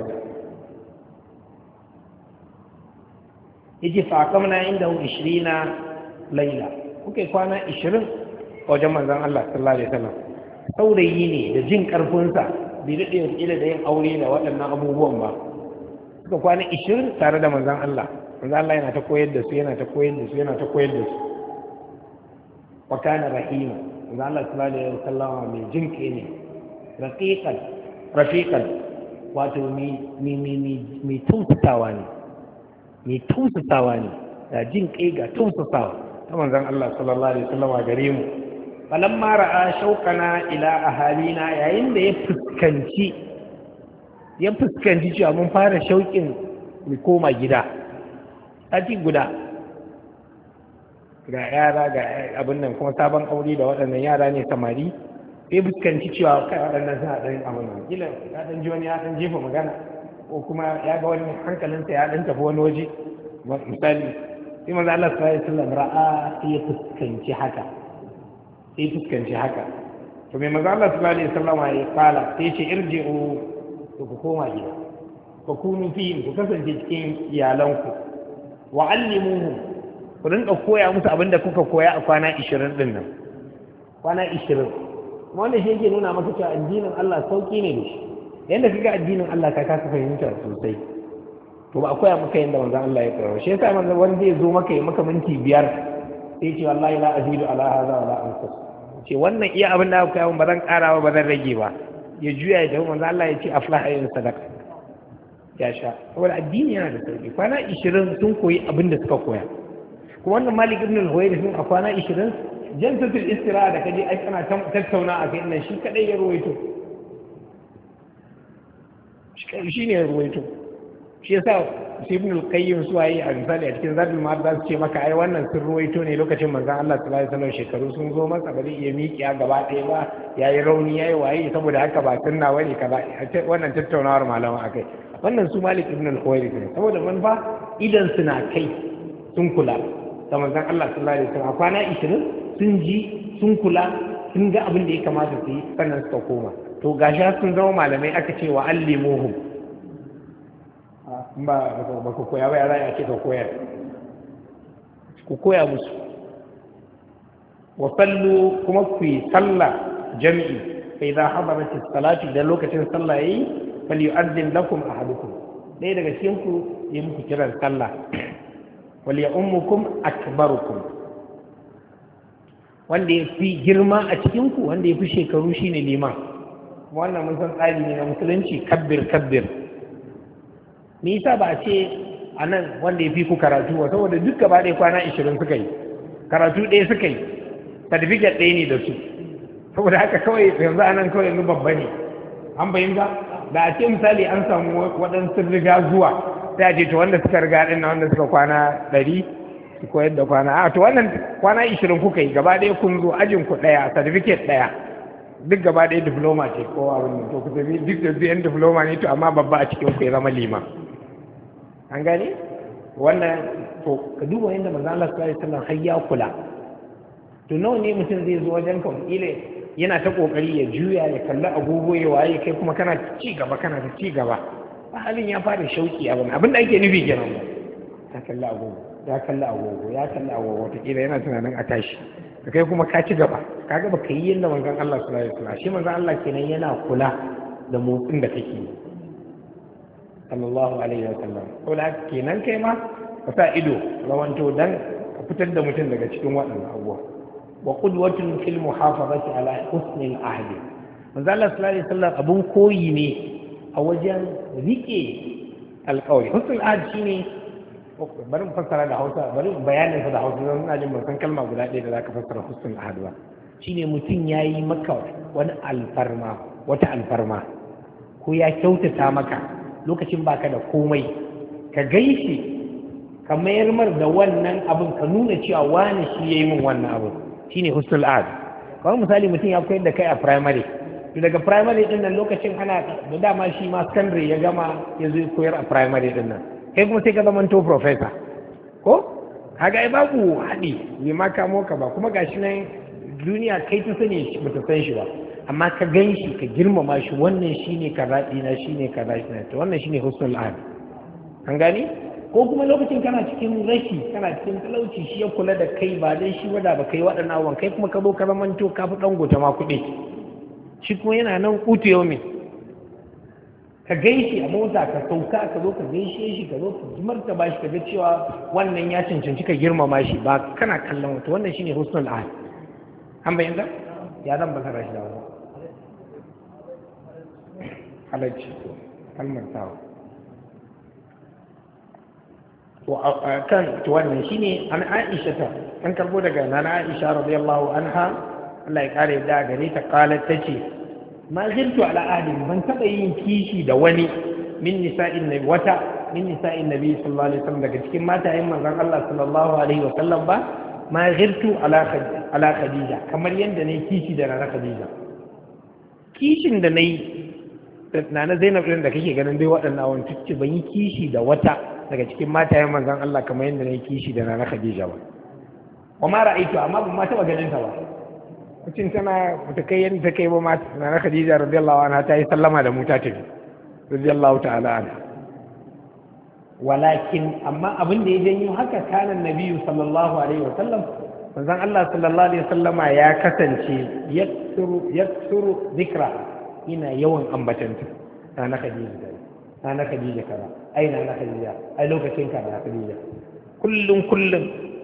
yaji fa kamna inda ishirina laila kuke kwana ishirin wajen manzon Allah sallallahu alaihi wasallam saurayi ne da jin karfinsa bai daɗe ila da yin aure da waɗannan abubuwan ba suka kwana ishirin tare da manzon Allah manzon Allah yana ta koyar da su yana ta koyar da su yana ta koyar da su wa kana rahima manzo Allah sallallahu alaihi wasallam mai jinke ne raqiqan rafiqan wato mi mi mi mi tausasawa ne mi tausasawa ne da jinke ga tausasawa ta manzon Allah sallallahu alaihi wasallam gare mu falamma ra'a shauqana ila ahalina yayin da ya fuskanci ya fuskanci cewa mun fara shauƙin mu koma gida aji guda ga yara ga abin nan kuma sabon aure da waɗannan yara ne samari sai fuskanci cewa kai waɗannan suna ɗan amana gila ya ɗan ji wani ya ɗan jefa magana ko kuma ya ga wani hankalinsa ya ɗan tafi wani waje misali sai manzo Allah sallallahu alaihi wasallam ra'a sai ya fuskanci haka sai ya fuskanci haka to mai manzo Allah sallallahu alaihi wasallam ya fara sai ce irji'u ku koma gida ku kunu fi ku kasance cikin iyalanku wa allimuhum ku rinka koya musu abin da kuka koya a kwana ishirin din nan kwana ishirin wanda shi yake nuna maka cewa addinin Allah sauki ne da shi yanda kaga addinin Allah ka kasa fahimta sosai to ba a koya maka yanda manzon Allah ya koya shi yasa manzon wanda zai zo maka ya maka minti biyar sai ce wallahi la azidu ala hadha wala anqus ce wannan iya abin da aka koya ba zan ƙara ba zan rage ba ya juya ya tafi manzon Allah ya ce aflaha yin sadaka ya sha saboda addini yana da sauki kwana ishirin sun koyi abin da suka koya wannan Malik ibn al-Huwayrith a kwana ishirin jantatul istiraha da kaje ai kana tattauna a kai nan shi kadai ya ruwaito shi ne ya ruwaito shi yasa ibn al-Qayyim suwaye a misali a cikin Zadul Ma'ad za su ce maka ai wannan sun ruwaito ne lokacin manzon Allah sallallahu alaihi wasallam shekaru sun zo masa ba zai iya miƙiya gaba ɗaya ba yayi rauni yayi waye saboda haka ba sunna bane kaza wannan tattaunawar malama akai wannan su Malik ibn al-Huwayrith ne saboda man fa idan suna kai sun kula da manzon Allah sallallahu alaihi wasallam a kwana ishirin sun ji sun kula sun ga abin da ya kamata su yi sannan suka koma to gashi sun zama malamai aka ce wa allimuhum ba ba ku koya ba ya ce ka koya ku koya musu wa sallu kuma ku yi sallah jami'i fa idza hadarat as-salatu da lokacin sallah yayi falyu'adhdhin lakum ahadukum dai daga cikin ku yi muku kiran sallah wal ya'ummukum akbarukum wanda ya fi girma a cikinku wanda ya fi shekaru shine liman wannan mun san tsari ne na musulunci kabbir kabbir me yasa ba a ce a nan wanda ya fi ku karatu ba saboda duk gaba ɗaya kwana ishirin suka yi karatu ɗaya suka yi certificate ɗaya ne da su saboda haka kawai yanzu a nan kawai yanzu babba ne an bayyana da a ce misali an samu waɗansu riga zuwa sai a ce to wanda suka riga ɗin na wanda suka kwana ɗari su koyar da kwana a to wannan kwana ishirin kuka yi gaba ɗaya kun zo ajin ku ɗaya certificate ɗaya duk gaba ɗaya diploma ce ko abin to ku tafi duk da yan diploma ne to amma babba a cikin ku ya zama liman an gane wannan. to ka duba yadda manzo Allah sallallahu alaihi wasallam har ya kula. to nawa ne mutum zai zo wajen ka ile yana ta kokari ya juya ya kalli agogo ya waye kai kuma kana ci gaba kana ta ci gaba ba halin ya fara shauki abin abin da ake nufi kenan ba ya kalli agogo ya kalli agogo ya kalli agogo wata kila yana tunanin a tashi kai kuma ka ci gaba kaga ba ka yi yadda manzon Allah sallallahu alaihi wasallam shi manzon Allah kenan yana kula da motsin da kake yi sallallahu alaihi wasallam ko da kenan kai ma ka sa ido rawanto dan ka fitar da mutum daga cikin waɗannan abubuwa wa qudwatun fil muhafazati ala husnil ahdi manzo Allah sallallahu alaihi wasallam abun koyi ne a wajen rike alƙawari. Husnul ahdi shine bari mu fassara da Hausa bari mu bayanin sa da Hausa don ina jin ban san kalma guda ɗaya da zaka fassara husnul ahdi ba. Shine mutum yayi maka wani alfarma wata alfarma ko ya kyautata maka lokacin baka da komai ka gaishe ka mayar mar da wannan abin ka nuna cewa wani shi yayi min wannan abin shine husnul ahd. Kawai misali mutum ya koyar da kai a primary to daga primary din nan lokacin ana da dama shi ma secondary ya gama ya zo koyar a primary din nan kai kuma sai ka zama to professor ko kaga ai babu haɗi bai ma kamo ka ba kuma gashi nan duniya kai ta sani shi ba ta san shi ba amma ka gan shi ka girmama shi wannan shine kaza dina shine kaza shine to wannan shine husnul ahd an gani. Ko kuma lokacin kana cikin rashi kana cikin talauci shi ya kula da kai ba dai shi wada ba kai waɗannan abubuwan kai kuma ka zo ka zamanto ka fi ɗan gota ma kuɗi shi kuma yana nan kutu yau min ka gaishe a mota ka sauka ka zo ka gaishe shi ka zo ka martaba shi ka ga cewa wannan ya cancanci ka girmama shi ba kana kallon wata wannan shine husnul ahd an bayyana ya zan ba shi da wani halacci kalmar tawa kan wannan shine an Aisha ta an karbo daga nana Aisha radiyallahu anha Allah ya kare da gare ta qalat tace ma zirtu ala ahli ban taba yin kishi da wani min nisa'in nabi wata min nisa'in nabi sallallahu alaihi wasallam daga cikin matayen manzon Allah sallallahu alaihi wasallam ba ma zirtu ala ala Khadija kamar yanda ne kishi da nana Khadija kishin da nayi nana Zainab din da kake ganin dai waɗannan awan tucce ban yi kishi da wata daga cikin matayen manzon Allah kamar yadda na yi kishi da nana Khadija ba. Wa ma ra'aitu amma ban ma taɓa ganin ta ba. Mutum tana ta kai yadda ta kai ba ma nana Khadija radiyallahu anha ta yi sallama da mu ta tafi radiyallahu ta'ala anha. Walakin amma abin da ya janyo haka kana nabiyyu sallallahu alaihi wa sallam manzon Allah sallallahu alaihi wa sallama ya kasance yaksuru yaksuru dhikra ina yawan ambatanta nana Khadija nana Khadija kaza ai nana Khadija ai lokacin ka nana Khadija kullum kullum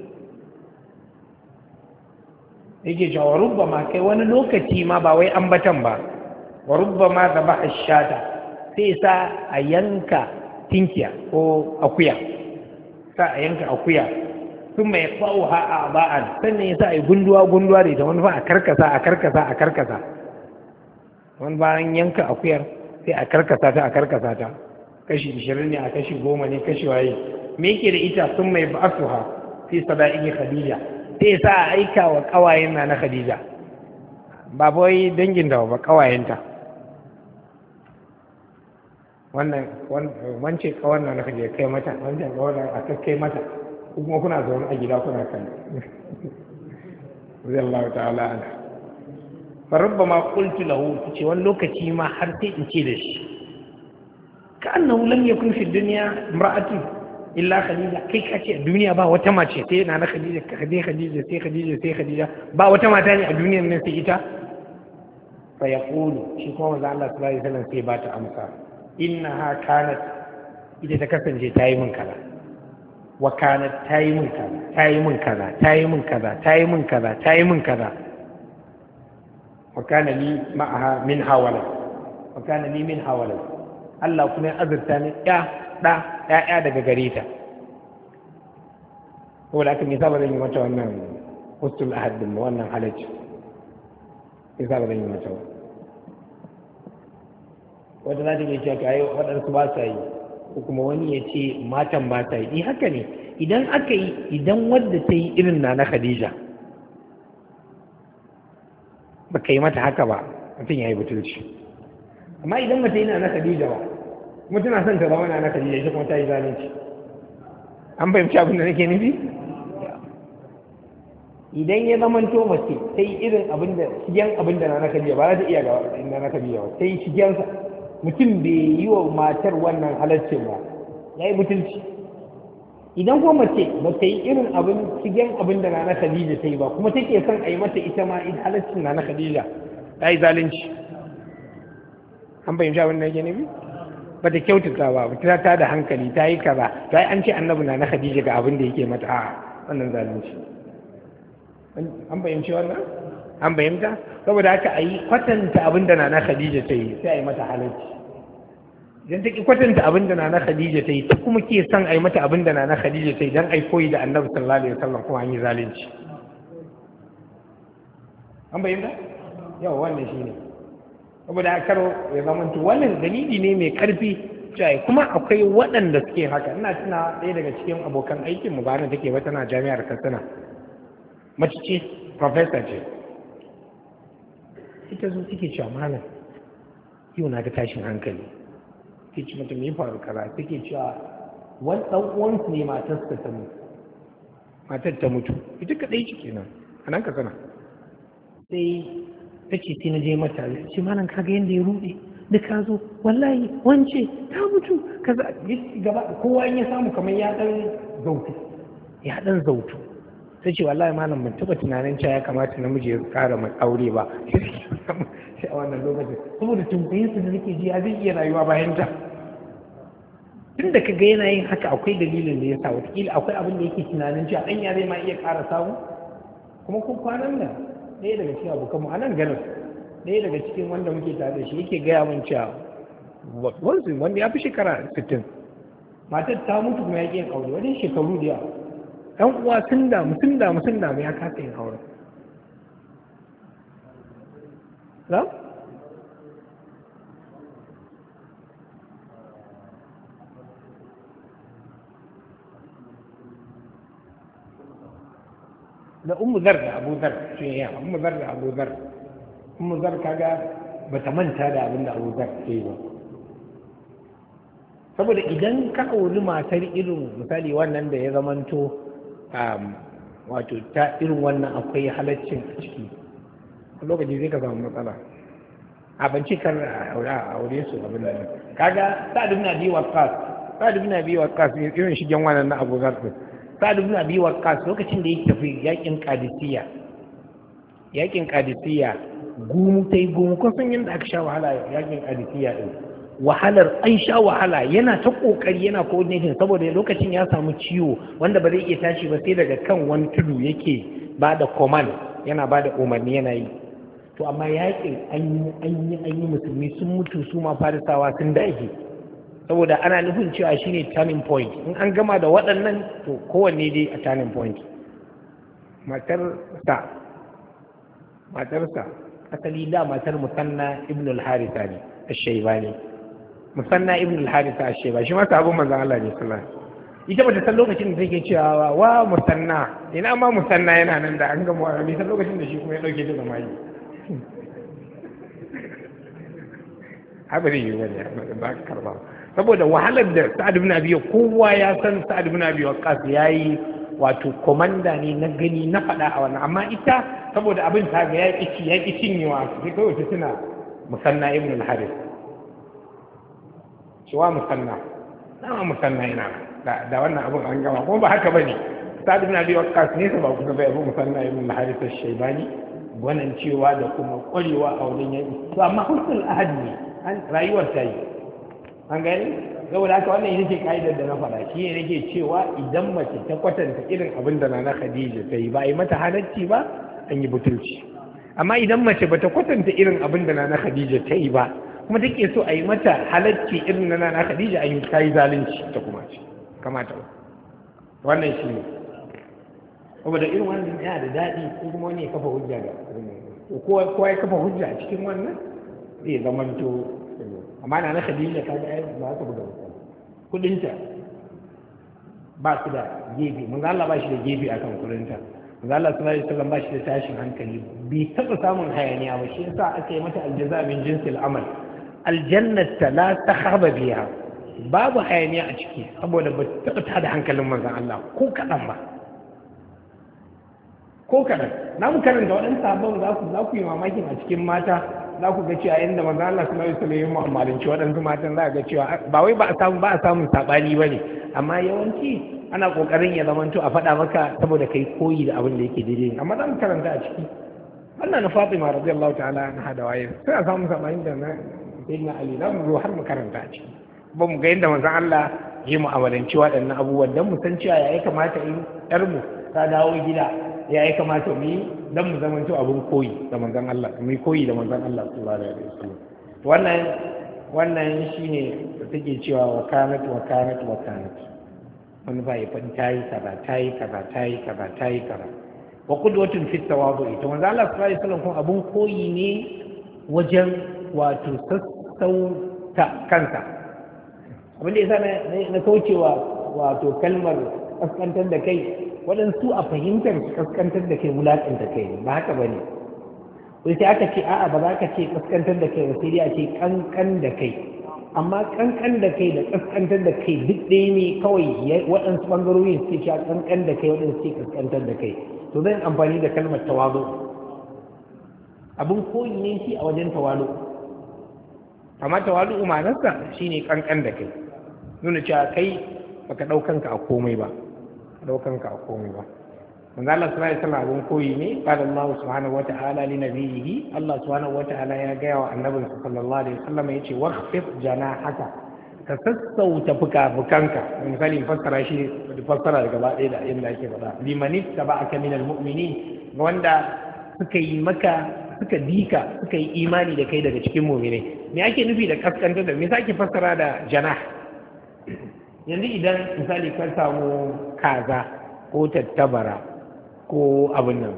yake cewa rubbama kai wani lokaci ma ba wai ambatan ba wa rubbama zaba ashata sai sa a yanka tinkiya ko akuya sa a yanka akuya sun mai fauha a ba'an sannan ya sa a yi gunduwa gunduwa da ita wani fa a karkasa a karkasa a karkasa wani bayan yanka akuyar sai a karkasa ta a karkasa ta kashi ishirin ne a kashi goma ne kashi waye me yake da ita sun mai ba'asuha fi sada'iqi Khadija sai sa a aika wa kawayen na na Khadija ba boy dangin da ba kawayenta wannan wance kawan na Khadija kai mata wancan kawan a kai mata kuma kuna zaune a gida kuna kan radiyallahu ta'ala anha فربما قلت له تشي wani lokaci ma har sai in ce da shi كأنه لم يكن في الدنيا امرأة إلا خديجة كي كاتي الدنيا با وتما تشي سي نانا خديجة خديجة خديجة سي خديجة سي خديجة با وتما تاني الدنيا من سي إتا فيقول شكوى وزع الله صلى الله عليه وسلم سي بات أمسا إنها كانت إذا تكسن جي تاي من كذا وكانت تاي من كذا تاي من كذا تاي من كذا تاي من كذا تاي من كذا وكان لي معها منها ولد وكان لي منها ولد Allah kuma ya azurta ni ya da ya daga gare ta saboda haka me yasa ba zan yi mata wannan hustul ahad din wannan halacci me yasa ba zan yi mata wanda za ta iya cewa kai waɗansu ba sa yi ko kuma wani ya ce matan ba sa yi haka ne idan aka yi idan wadda ta yi irin na na Khadija ba ka yi mata haka ba mutum ya yi butulci amma idan mace yana na Khadija ba kuma tana son ta zama na Khadija ita kuma ta yi zalunci an fahimci abin da nake nufi idan ya zama to mace sai irin abin da shigen abin da na Khadija ba za ta iya ga inda na Khadija ba sai shigensa mutum bai yi wa matar wannan halaccin ba ya yi mutunci idan ko mace ba ta yi irin abin shigen abin da na Khadija ta yi ba kuma take son a yi mata ita ma halaccin na Khadija ta yi zalunci an fahimci abin da nake nufi ba ta kyautata ba ba ta da hankali ta yi kaza ta yi an ce annabi na na Khadija ga abin da yake mata a wannan zalunci an fahimci wannan an fahimta saboda haka a yi kwatanta abin da na na Khadija ta yi sai a yi mata halarci idan ta ki kwatanta abin da na na Khadija ta yi ta kuma ke son a yi mata abin da na na Khadija ta yi don a yi koyi da annabi sallallahu alaihi wasallam kuma an yi zalunci an fahimta yawa wannan shi ne saboda haka ya zama wannan dalili ne mai karfi cewa kuma akwai waɗanda suke haka ina tuna ɗaya daga cikin abokan aikinmu ba na take ba tana jami'ar Katsina mace ce professor ce ita zo take cewa malam yau na ga tashin hankali ke ci mata mai faru kaza take cewa wani ɗan uwansu ne matar ta mutu matar ta mutu ita kaɗai ce kenan a nan Katsina sai ta ce sai na je mata ce malam kaga yadda ya ruɗe da ka zo wallahi wance ta mutu kaza gaba kowa in ya samu kamar ya ɗan zautu ya ɗan zautu sai ce wallahi malam ban taba tunanin cewa ya kamata namiji ya kara mai aure ba sai a wannan lokacin saboda tunkuyin su da nake ji ya zai iya rayuwa bayan ta tun da kaga yana yin haka akwai dalilin da ya sa wataƙila akwai abin da yake tunanin cewa ɗan ya zai ma iya ƙara samu kuma ko kwanan nan ɗaya daga cikin abokanmu a nan ganin ɗaya daga cikin wanda muke tare da shi yake gaya min cewa wanzu wanda ya fi shekara sittin matar ta mutu kuma ya ƙi yin aure wajen shekaru da yawa ɗan uwa sun damu sun damu sun damu ya kasa yin aure za? da ummu zar da abu zar shi ya ummu zar da abu zar ummu zar kaga bata manta da abin da abu zar ke ba saboda idan ka auri matar irin misali wannan da ya zamanto wato ta irin wannan akwai halaccin a ciki a lokaci zai ka samu matsala a banci kan aure su abin da kaga sa'ad ibn abi waqqas sa'ad ibn abi waqqas irin shigen wannan na abu zar din sa'ad ibn abi waqqas lokacin da yake tafi yakin qadisiyya yakin qadisiyya gumu tai gumu ko san yanda aka sha wahala yakin qadisiyya din wahalar an sha wahala yana ta kokari yana coordinating saboda lokacin ya samu ciwo wanda ba zai iya tashi ba sai daga kan wani tudu yake ba da command yana ba da umarni yana yi to amma yakin an yi an yi an yi musulmi sun mutu su ma farisawa sun dage saboda ana nufin cewa shine turning point in an gama da waɗannan to kowanne dai a turning point matarsa matarsa asali da matar musanna ibn al-haritha ne ash-shaybani musanna ibn al-haritha ash-shaybani shi ma sabon manzon Allah ne sallallahu alaihi wasallam ita bata san lokacin da take cewa wa musanna ina ma musanna yana nan da an gama wa san lokacin da shi kuma ya dauke ta zama yi habari yi wani ba karba saboda wahalar da Sa'ad ibn Abi kowa ya san Sa'ad ibn Abi Waqqas yayi wato komanda ne na gani na fada a wannan amma ita saboda abin ta ga yaki ci yaki cinyewa sai kawai ta tuna musanna ibn al-Harith cewa musanna dama musanna yana da da wannan abin an gama kuma ba haka bane Sa'ad ibn Abi Waqqas ne ba ku ga bai abu musanna ibn al-Harith al-Shaybani wannan cewa da kuma kwarewa a wurin yaki to amma husnul ahad ne rayuwar ta yi an gani saboda haka wannan ita ce ka'idar da na faɗa shi ne nake cewa idan mace ta kwatanta irin abin da na Khadija ta yi ba a yi mata halacci ba an yi butulci amma idan mace ba ta kwatanta irin abin da na Khadija ta yi ba kuma take so a yi mata halacci irin na na Khadija an yi ta yi zalunci ta kuma ce kamata ba wannan shi ne saboda irin wannan yana da daɗi ko kuma wani ya kafa hujja ga kowa ya kafa hujja a cikin wannan zai zamanto amma na na Khadija ta ga ai ba ta buga wuta kudinta ba su da gefe manzo Allah ba shi da gefe akan kudinta manzo Allah sallallahu alaihi wasallam ba shi da tashin hankali bai taba samun hayaniya ba shi yasa aka yi mata aljaza min jinsil amal aljannata la tahaba biha babu hayaniya a ciki saboda ba taɓa tada hankalin manzon Allah ko kaɗan ba ko kaɗan. Na mu karanta waɗansu sabon za ku za ku yi mamakin a cikin mata za ku ga cewa inda manzon Allah sallallahu alaihi wasallam ya mu'amalanci waɗansu matan za ga cewa ba wai ba a samu ba a samun sabani bane, amma yawanci ana kokarin ya zamanto a faɗa maka saboda kai koyi da abin da yake daidai. Amma za mu karanta a ciki wannan na Fatima radiyallahu ta'ala anha da waye sai a samu sabani da na Sayyidina Ali, za mu zo har mu karanta a ciki ba mu ga yadda manzon Allah ya mu'amalanci waɗannan abubuwan dan mu san cewa ya kamata in yar mu ta dawo gida ya kamata mu yi dan mu zamanto abin koyi da manzon Allah, mu yi koyi da manzon Allah sallallahu alaihi wasallam. Wannan wannan shine da take cewa wa kanat wa kanat wa kanat, wani ba ya faɗi tayi kaza tayi kaza tayi kaza tayi kaza. Wa qudwatun fi tawadu'i, to manzon Allah sallallahu alaihi wasallam kuma abin koyi ne wajen wato sassauta kansa. Abin da ya sa na kaucewa wato kalmar kaskantar da kai, waɗansu a fahimtar su kaskantar da kai wulaƙanta kai ne, ba haka ba ne. Wai sai aka ce a'a ba za ka ce kaskantar da kai ba, sai dai a ce kankan da kai. Amma kankan da kai da kaskantar da kai duk ɗaya ne, kawai waɗansu ɓangarorin suke cewa kankan da kai, waɗansu suke kaskantar da kai. To zan amfani da kalmar tawazu. Abin koyi ne shi a wajen tawalu. Amma tawalu umarnarsa shine kankan da kai. Nuna cewa kai baka ɗaukanka a komai ba, ɗaukanka a komai ba. Manzo Allah sallallahu alaihi wasallam abun koyi ne. Qala Allah subhanahu wata'ala li nabiyhi, Allah subhanahu wata'ala ya gaya wa annabin sallallahu alaihi wasallam yace wakhfif janahaka, ka sassauta fuka-fukanka. Misali fassara shi da fassara daga gaba ɗaya da inda ake faɗa. Liman ittaba'aka minal mu'minin, wanda suka yi maka suka dika suka yi imani da kai daga cikin mu'minai. Me ake nufi da kaskantar da me ake fassara da janah? Yanzu idan misali ka samu kaza ko tattabara ko abin nan,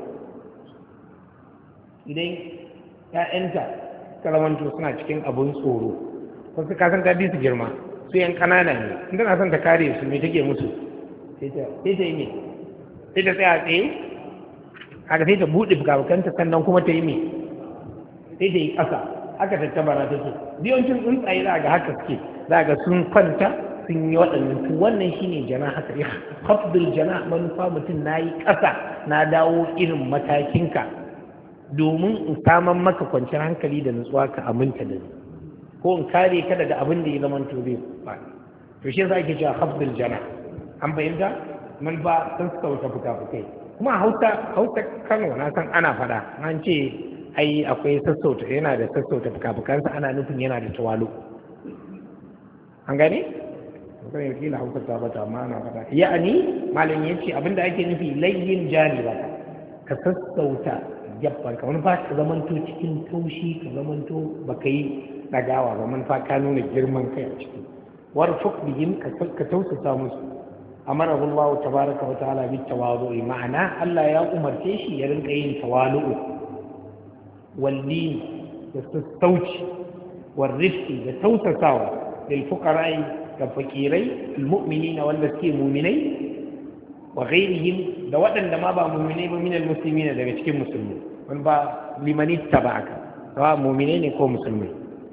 idan ‘ya'yanta karamanto suna cikin abin tsoro, wasu kasan ta bi su girma, su yan ƙanana ne, in tana son ta kare su me take musu sai ta yi ne sai ta tsaya tsaye, haka sai ta buɗe fukafukanta sannan kuma ta yi me sai ta yi ƙasa, haka tattabara take. Biyancin tsuntsaye za ga haka suke, za ga sun kwanta sun yi waɗannan. To wannan shine jana haka ya hafdul jana, manufa mutum na yi ƙasa na dawo irin matakinka domin in saman maka kwanciyar hankali da nutsuwa ka aminta da ni, ko in kare ka daga abin da ya zama to zai ba. To shi yasa ake cewa hafdul jana. An fahimta? Manufa sun sauta fuka-fukai. Kuma hausa hausa Kano na san ana faɗa, an ce ai akwai sassauta, yana da sassauta fuka-fukansa, ana nufin yana da tawalu. An gane? Sai kila hausa ta bata, amma ana faɗa. Ya'ani malam yace abinda ake nufi layyin jari ba, ka sassauta gabbar ka, wani fa ka zamanto cikin taushi, ka zamanto baka yi dagawa ba, man fa ka nuna girman kai a ciki. Warfuk bihim, ka tausasa musu. Amara Allah tabaraka wa ta'ala bi tawadu'i, ma'ana Allah ya umarce shi ya rinka yin tawalu'u, wallin da sassauci, warrifki da tausasawa lil fuqara'i ga fakirai, almu'minina wanda suke mu'minai, wa ghairihim da waɗanda ma ba mu'minai ba minal muslimina daga cikin musulmi, wani ba limani tabaka ba mu'minai ne ko musulmi.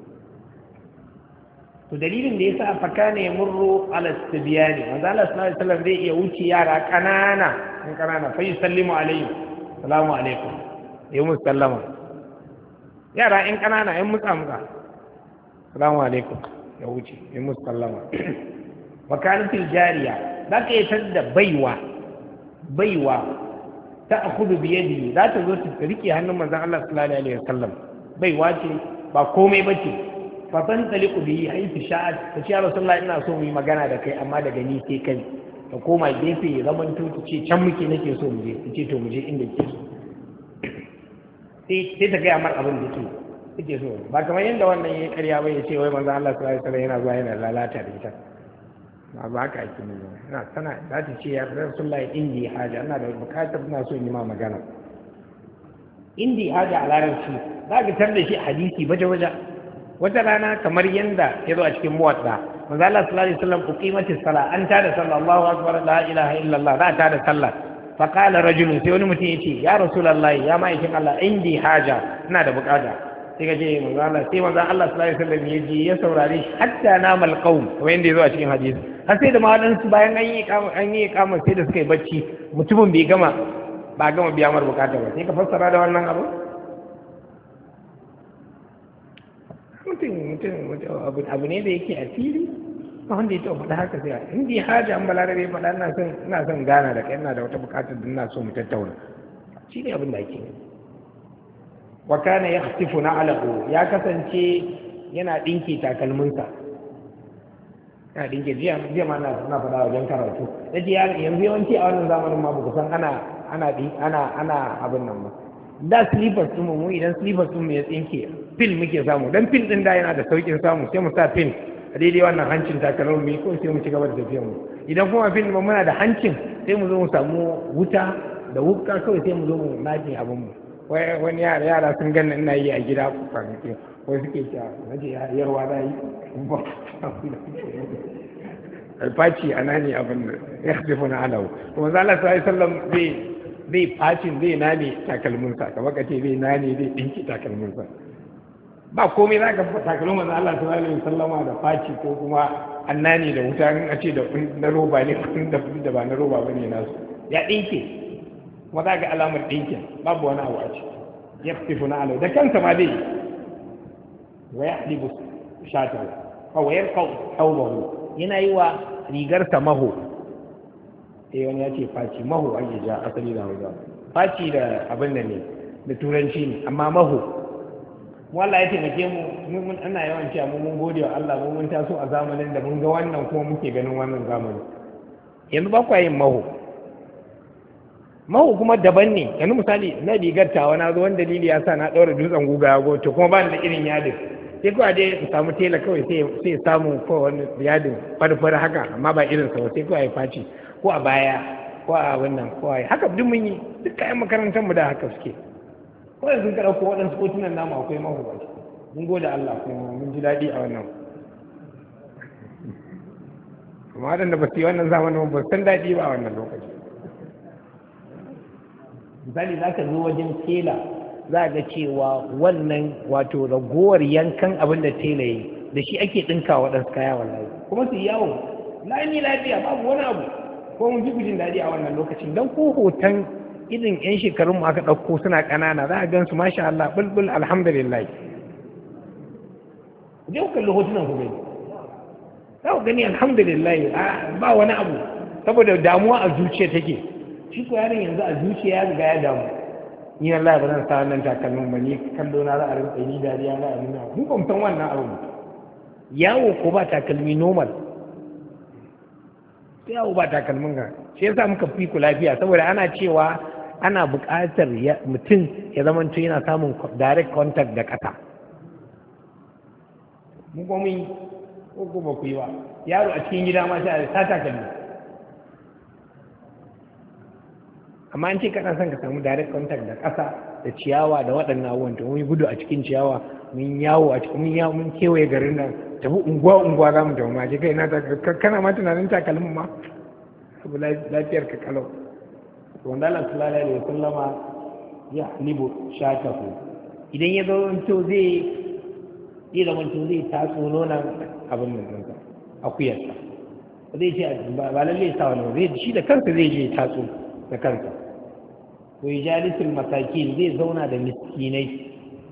To dalilin da yasa fakana ya murru ala istibiyani, manzo Allah sallallahu alaihi wasallam zai iya wuce yara kanana in kanana fa yusallimu alaihi, salamu alaikum, ya musallama. Yara in kanana in mutsa mutsa, salamu alaikum, ya wuce ya musallama. Wakalatul jariya, za ka yi da baiwa baiwa ta akudu biyadi, za ta zo ta rike hannun manzon Allah sallallahu alaihi wasallam. Baiwa ce ba komai bace, fatan taliku bihi haifu sha'ad, ta ce ya Rasulullah ina so mu yi magana da kai amma daga ni sai kai, ta koma gefe ya zaman to ta ce can muke nake so mu je, ta ce to mu je inda ke so, sai ta gaya mar abin da ke suke so, ba kamar yadda wannan ya karya ba ya ce wai manzo Allah sallallahu alaihi wasallam yana zuwa yana lalata da ita, ba ba haka ake ne. Ina sana za ta ce ya Rasulullah indi haja, ina da bukatar ina so in yi ma magana. Indi haja a larabci za ka tar da shi hadisi baje-baje. Wata rana kamar yanda ya zo a cikin muwatta, manzo Allah sallallahu alaihi wasallam uqimatis sala, an tada sallah, Allahu akbar la ilaha illallah, za ta da sallah. Fa qala rajulun, sai wani mutum yace ya Rasulullahi, ya ma'aikin Allah, indi haja, ina da bukata. Sai sai ka ce manzo Allah sai manzo Allah sallallahu alaihi wasallam ya ji ya saurare shi hatta namal qaum kamar yanda yazo a cikin hadisi har sai da ma wadansu bayan an yi kama an yi kama sai da suka yi bacci mutumin bai gama ba gama biya mar bukata ba sai ka fassara da wannan abu mutum mutum abu ne da yake a fili ba wanda ya taɓa faɗa haka sai in dai haja an balarabe faɗa ina son ina son gana da kai ina da wata bukatar da ina so mu tattauna shi ne abin da ake yi wa kana yakhtifu na'lahu ya kasance yana dinke takalminsa yana dinke jiya jiya ma na na faɗa wajen karatu yace yanzu yawanci a wannan zamanin ma ba san ana ana ana ana abin nan ba da slippers din mu idan slippers din mu ya tsinke pin muke samu dan pin din da yana da saukin samu sai mu sa pin a daidai wannan hancin takalmin mu ko sai mu ci gaba da tafiyar mu idan kuma pin mu muna da hancin sai mu zo mu samu wuta da wuka kawai sai mu zo mu naje abin mu wani yara yara sun ganna ina yi a gida kwanaki wai suke cewa naje yarwa da yi alfaci a nani abin da ya haɗe na alawu kuma zala sa sallam zai zai facin zai nane takalminsa kamar ka ce zai nane zai ɗinki takalminsa ba komai za ka takalmin manzo Allah sallallahu alaihi wasallama da faci ko kuma an nane da wuta in a ce da na roba ne da ba na roba bane nasu ya ɗinke kuma za ga alamar ɗinkin babu wani abu a ciki ya fi na alau da kansa ma dai wa ya ɗibu shatar kawai ya kawo yana yi wa rigarsa maho eh wani ya ce faci maho ake ja asali da hausa faci da abin da ne da turanci ne amma maho wala ya taimake mu mun ana yawan cewa mu mun gode wa Allah mu mun taso a zamanin da mun ga wannan kuma muke ganin wannan zamani yanzu ba kwa yin maho mahu kuma daban ne yanzu misali na rigar tawa na zo wani dalili ya sa na ɗaura dutsen guga ya goto kuma ba ni da irin yadin sai kawai dai in samu tela kawai sai samu ko wani yadin farfar haka amma ba irin sa sai kawai faci ko a baya ko a wannan ko a haka duk mun yi duk kayan makarantar mu da haka suke ko yanzu ka ɗauko waɗansu kotunan namu akwai mahu ba mun gode Allah kuma mun ji daɗi a wannan amma waɗanda ba su yi wannan zamanin ba san daɗi ba a wannan lokaci misali za ka zo wajen tela za ga cewa wannan wato ragowar yankan abin da tela yi da shi ake ɗinka waɗansu kaya wallahi kuma su yawo lani lafiya babu wani abu ko mun ji gujin daɗi a wannan lokacin don ko hoton irin yan shekarun mu aka ɗauko suna ƙanana za a gan su masha Allah bulbul alhamdulillah je ku kalli hotunan ku gani za ku gani alhamdulillah ba wani abu saboda damuwa a zuciya take shi ko yaron yanzu a zuciya ya riga ya damu ni Allah ba zan sa wannan takalmin ba ni kallo na za a rinka ni dariya na amina mun ba san wannan abu yawo ko ba takalmi normal sai yawo ba takalmin ga shi yasa muka fi ku lafiya saboda ana cewa ana buƙatar mutum ya zama yana samun direct contact da ƙasa mun ko mun ko ko ba ku yi ba yaro a cikin gida ma sai ta takalmi amma an ce kana son ka samu direct contact da ƙasa da ciyawa da waɗannan abubuwan to mun yi gudu a cikin ciyawa mun yawo a cikin mun yawo mun kewaye garin nan tafi unguwa unguwa za mu tafi ma je kai na kana ma tunanin takalmin ma abu lafiyar ka kalau wanda Allah sallallahu alaihi wasallama ya libu shatahu idan ya zo to zai yi da mutum zai tatso nonon abin nan ɗinsa akuyarsa zai ce ba lallai sa wani zai shi da kansa zai je tatso da kansa ko jalisul masakin zai zauna da miskinai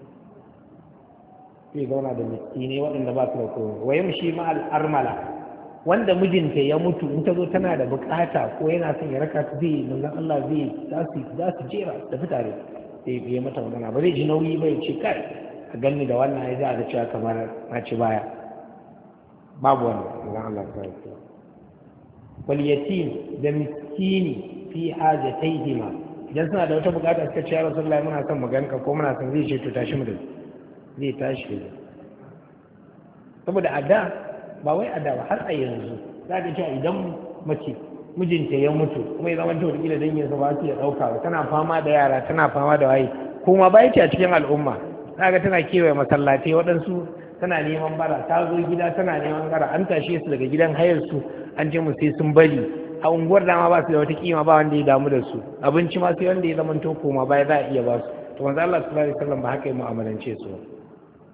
zai zauna da miskinai waɗanda ba su da kowa wa yamshi ma al'armala wanda mijinta ya mutu in ta zo tana da bukata ko yana son ya raka ta zai manzon Allah zai za su za su jera da fitare sai ya mata magana ba zai ji nauyi ba ya ce kai a ganni da wannan ya za a cewa kamar na ci baya babu wannan manzon Allah ta yi wal yatim da miskini fi hajataihima idan suna da wata bukata suka ce ya Rasulullahi muna son maganka ko muna son zai ce to tashi mu da zai tashi da saboda a da ba wai a da ba har a yanzu za ka ce idan mace mijinta ya mutu kuma ya zama ta wata dangin sa ba su ya dauka ba tana fama da yara tana fama da waye kuma ba yake a cikin al'umma za ka tana kewaye masallatai waɗansu tana neman bara ta zo gida tana neman bara an tashe su daga gidan hayar su an ce mu sai sun bari a unguwar dama ba su da wata kima ba wanda ya damu da su abinci ma sai wanda ya zama to koma baya za a iya ba su to manzo Allah sallallahu alaihi wasallam ba haka ya mu'amalance su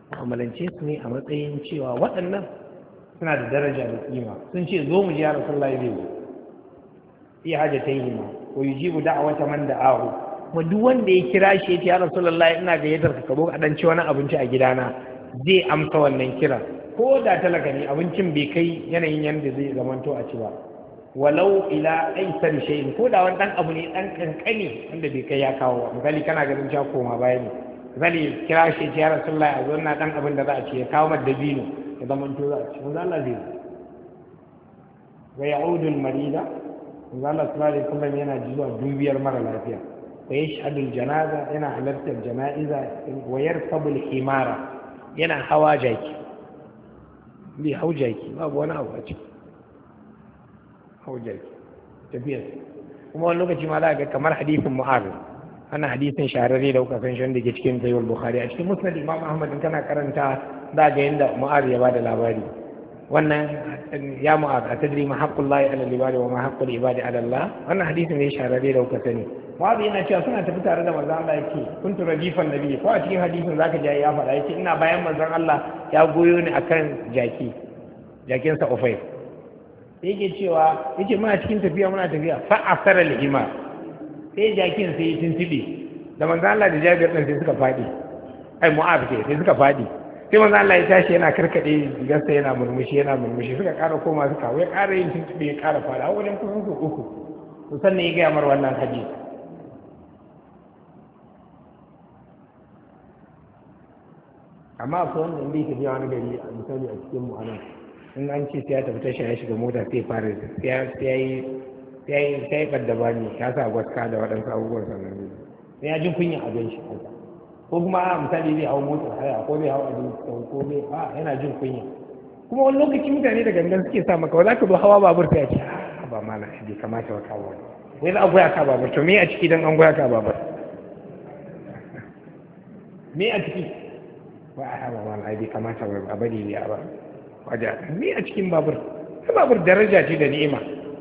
mu'amalance su ne a matsayin cewa waɗannan suna da daraja da kima. Sun ce zo mu ji ya rasulullahi zai zo fi hajatayhi ma wa yujibu da'wata man da'ahu, kuma duk wanda ya kira shi ya ce ya rasulullahi ina gayyatar ka zo ka dan ci wani abinci a gidana, zai amsa wannan kira ko da talaka ne, abincin bai kai yanayin yanda zai zamanto a ci ba, walau ila aisar shay'in, ko da wani dan abu ne dan kankani wanda bai kai ya kawo ba. Misali kana ganin cewa koma baya ne, misali kira shi ya rasulullahi a zo na dan abin da za a ci, ya kawo mata dabino ya zamanto za a ci, manzo Allah zai wa ya'udu al-marida, manzo Allah sallallahu alaihi wasallam yana zuwa dubiyar mara lafiya, wa yashhadu al-janaza, yana halartar jana'iza, wa yarkabu al-himara, yana hawa jaki, bai hau jaki babu wani abu a ciki, hau jaki tafiyar. Kuma wani lokaci ma za ga kamar hadisin Mu'adh, ana hadisin shahararre da kuka san shi wanda ke cikin Sahih al-Bukhari, a cikin Musnad Imam Ahmad in kana karanta za ga yanda Mu'adh ya bada labari. Wannan ya Mu'adh, atadri ma haqqullahi 'ala al-ibadi wa ma haqqul ibadi 'ala Allah, wannan hadisin ne shahararre da kuka sani. Mu'adh yana cewa suna tafi tare da manzon Allah, yake kuntu radifan nabi, ko a cikin hadisin zaka ji ya faɗa yake ina bayan manzon Allah ya goyo ni akan jaki, jakinsa Ufayr. Yake cewa yake muna cikin tafiya muna tafiya fa asara al-himar, sai jakin sai ya tuntube da manzo Allah da Jabir din sai suka fadi, ai Mu'adh ke sai suka fadi, sai manzo Allah ya tashi yana karkade digarsa yana murmushi yana murmushi, suka ƙara koma suka wai ƙara yin tuntube ya ƙara fada wajen kusan su uku, to sannan ya gaya mar wannan hadisi. Amma akwai wanda inda ya tafiya wani gari a misali a cikin mu anan, in an ce sai ya tafi tasha ya shiga mota sai fara sai ya yi sai ya yi ɓadda bani ya sa gwaska da waɗansu abubuwan sannan sai ya jin kunya a gan shi haka, ko kuma a misali zai hau motar haya ko zai hau abin ko zai a yana jin kunya. Kuma wani lokaci mutane da gangan suke sa maka, za ka zo hawa babur ta ya ce a ba mana bai kamata wa kawo wani wai za a goya ka babur, to me a ciki don an goya ka babur, me a ciki ba a haɓa mana ai bai kamata a bari ya ba wajen me a cikin babur, ta babur daraja ce da ni'ima.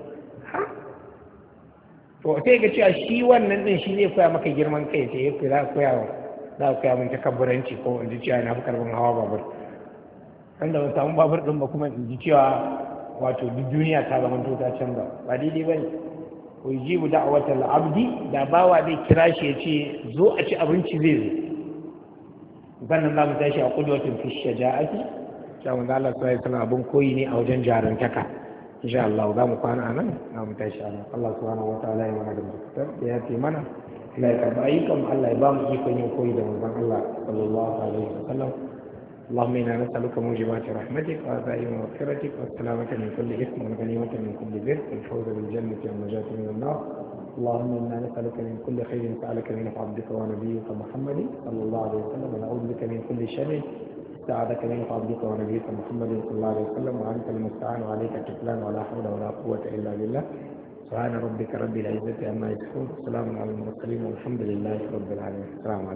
To sai ga cewa shi wannan din shi zai koya maka girman kai, sai ya za a koya wa za a koya min takabburanci, ko in ji cewa na fi karfin hawa babur, wanda ban samu babur din ba kuma in ji cewa wato duk duniya ta zama to ta canza, ba daidai ba ne. Ko yujibu da'watal abdi, da bawa zai kira shi ya ce zo a ci abinci zai zo. Sannan za mu tashi a qudwatun fi shaja'ati, cewa manzo Allah sallallahu alaihi wasallam abun koyi ne a wajen jarantaka. Insha Allah za mu kwana a nan, za mu tashi a nan. Allah subhanahu wa ta'ala ya mana da mutuntar da ya ce mana, Allah ya karɓi ayyukan, Allah ya ba mu ikon yin koyi da manzon Allah sallallahu alaihi wa sallam. اللهم انا نسالك موجبات رحمتك وعزائم مغفرتك والسلامة من كل اثم والغنيمة من كل بر والفوز بالجنة والنجاة من النار. اللهم انا نسالك من كل خير سالك منه عبدك ونبيك محمد صلى الله عليه وسلم، ونعوذ بك من كل شر استعاذك منه عبدك ونبيك محمد صلى الله عليه وسلم، وانت المستعان وعليك التكلان ولا حول ولا قوة الا بالله. سبحان ربك رب العزة عما يصفون، وسلام على المرسلين والحمد لله رب العالمين. السلام عليكم.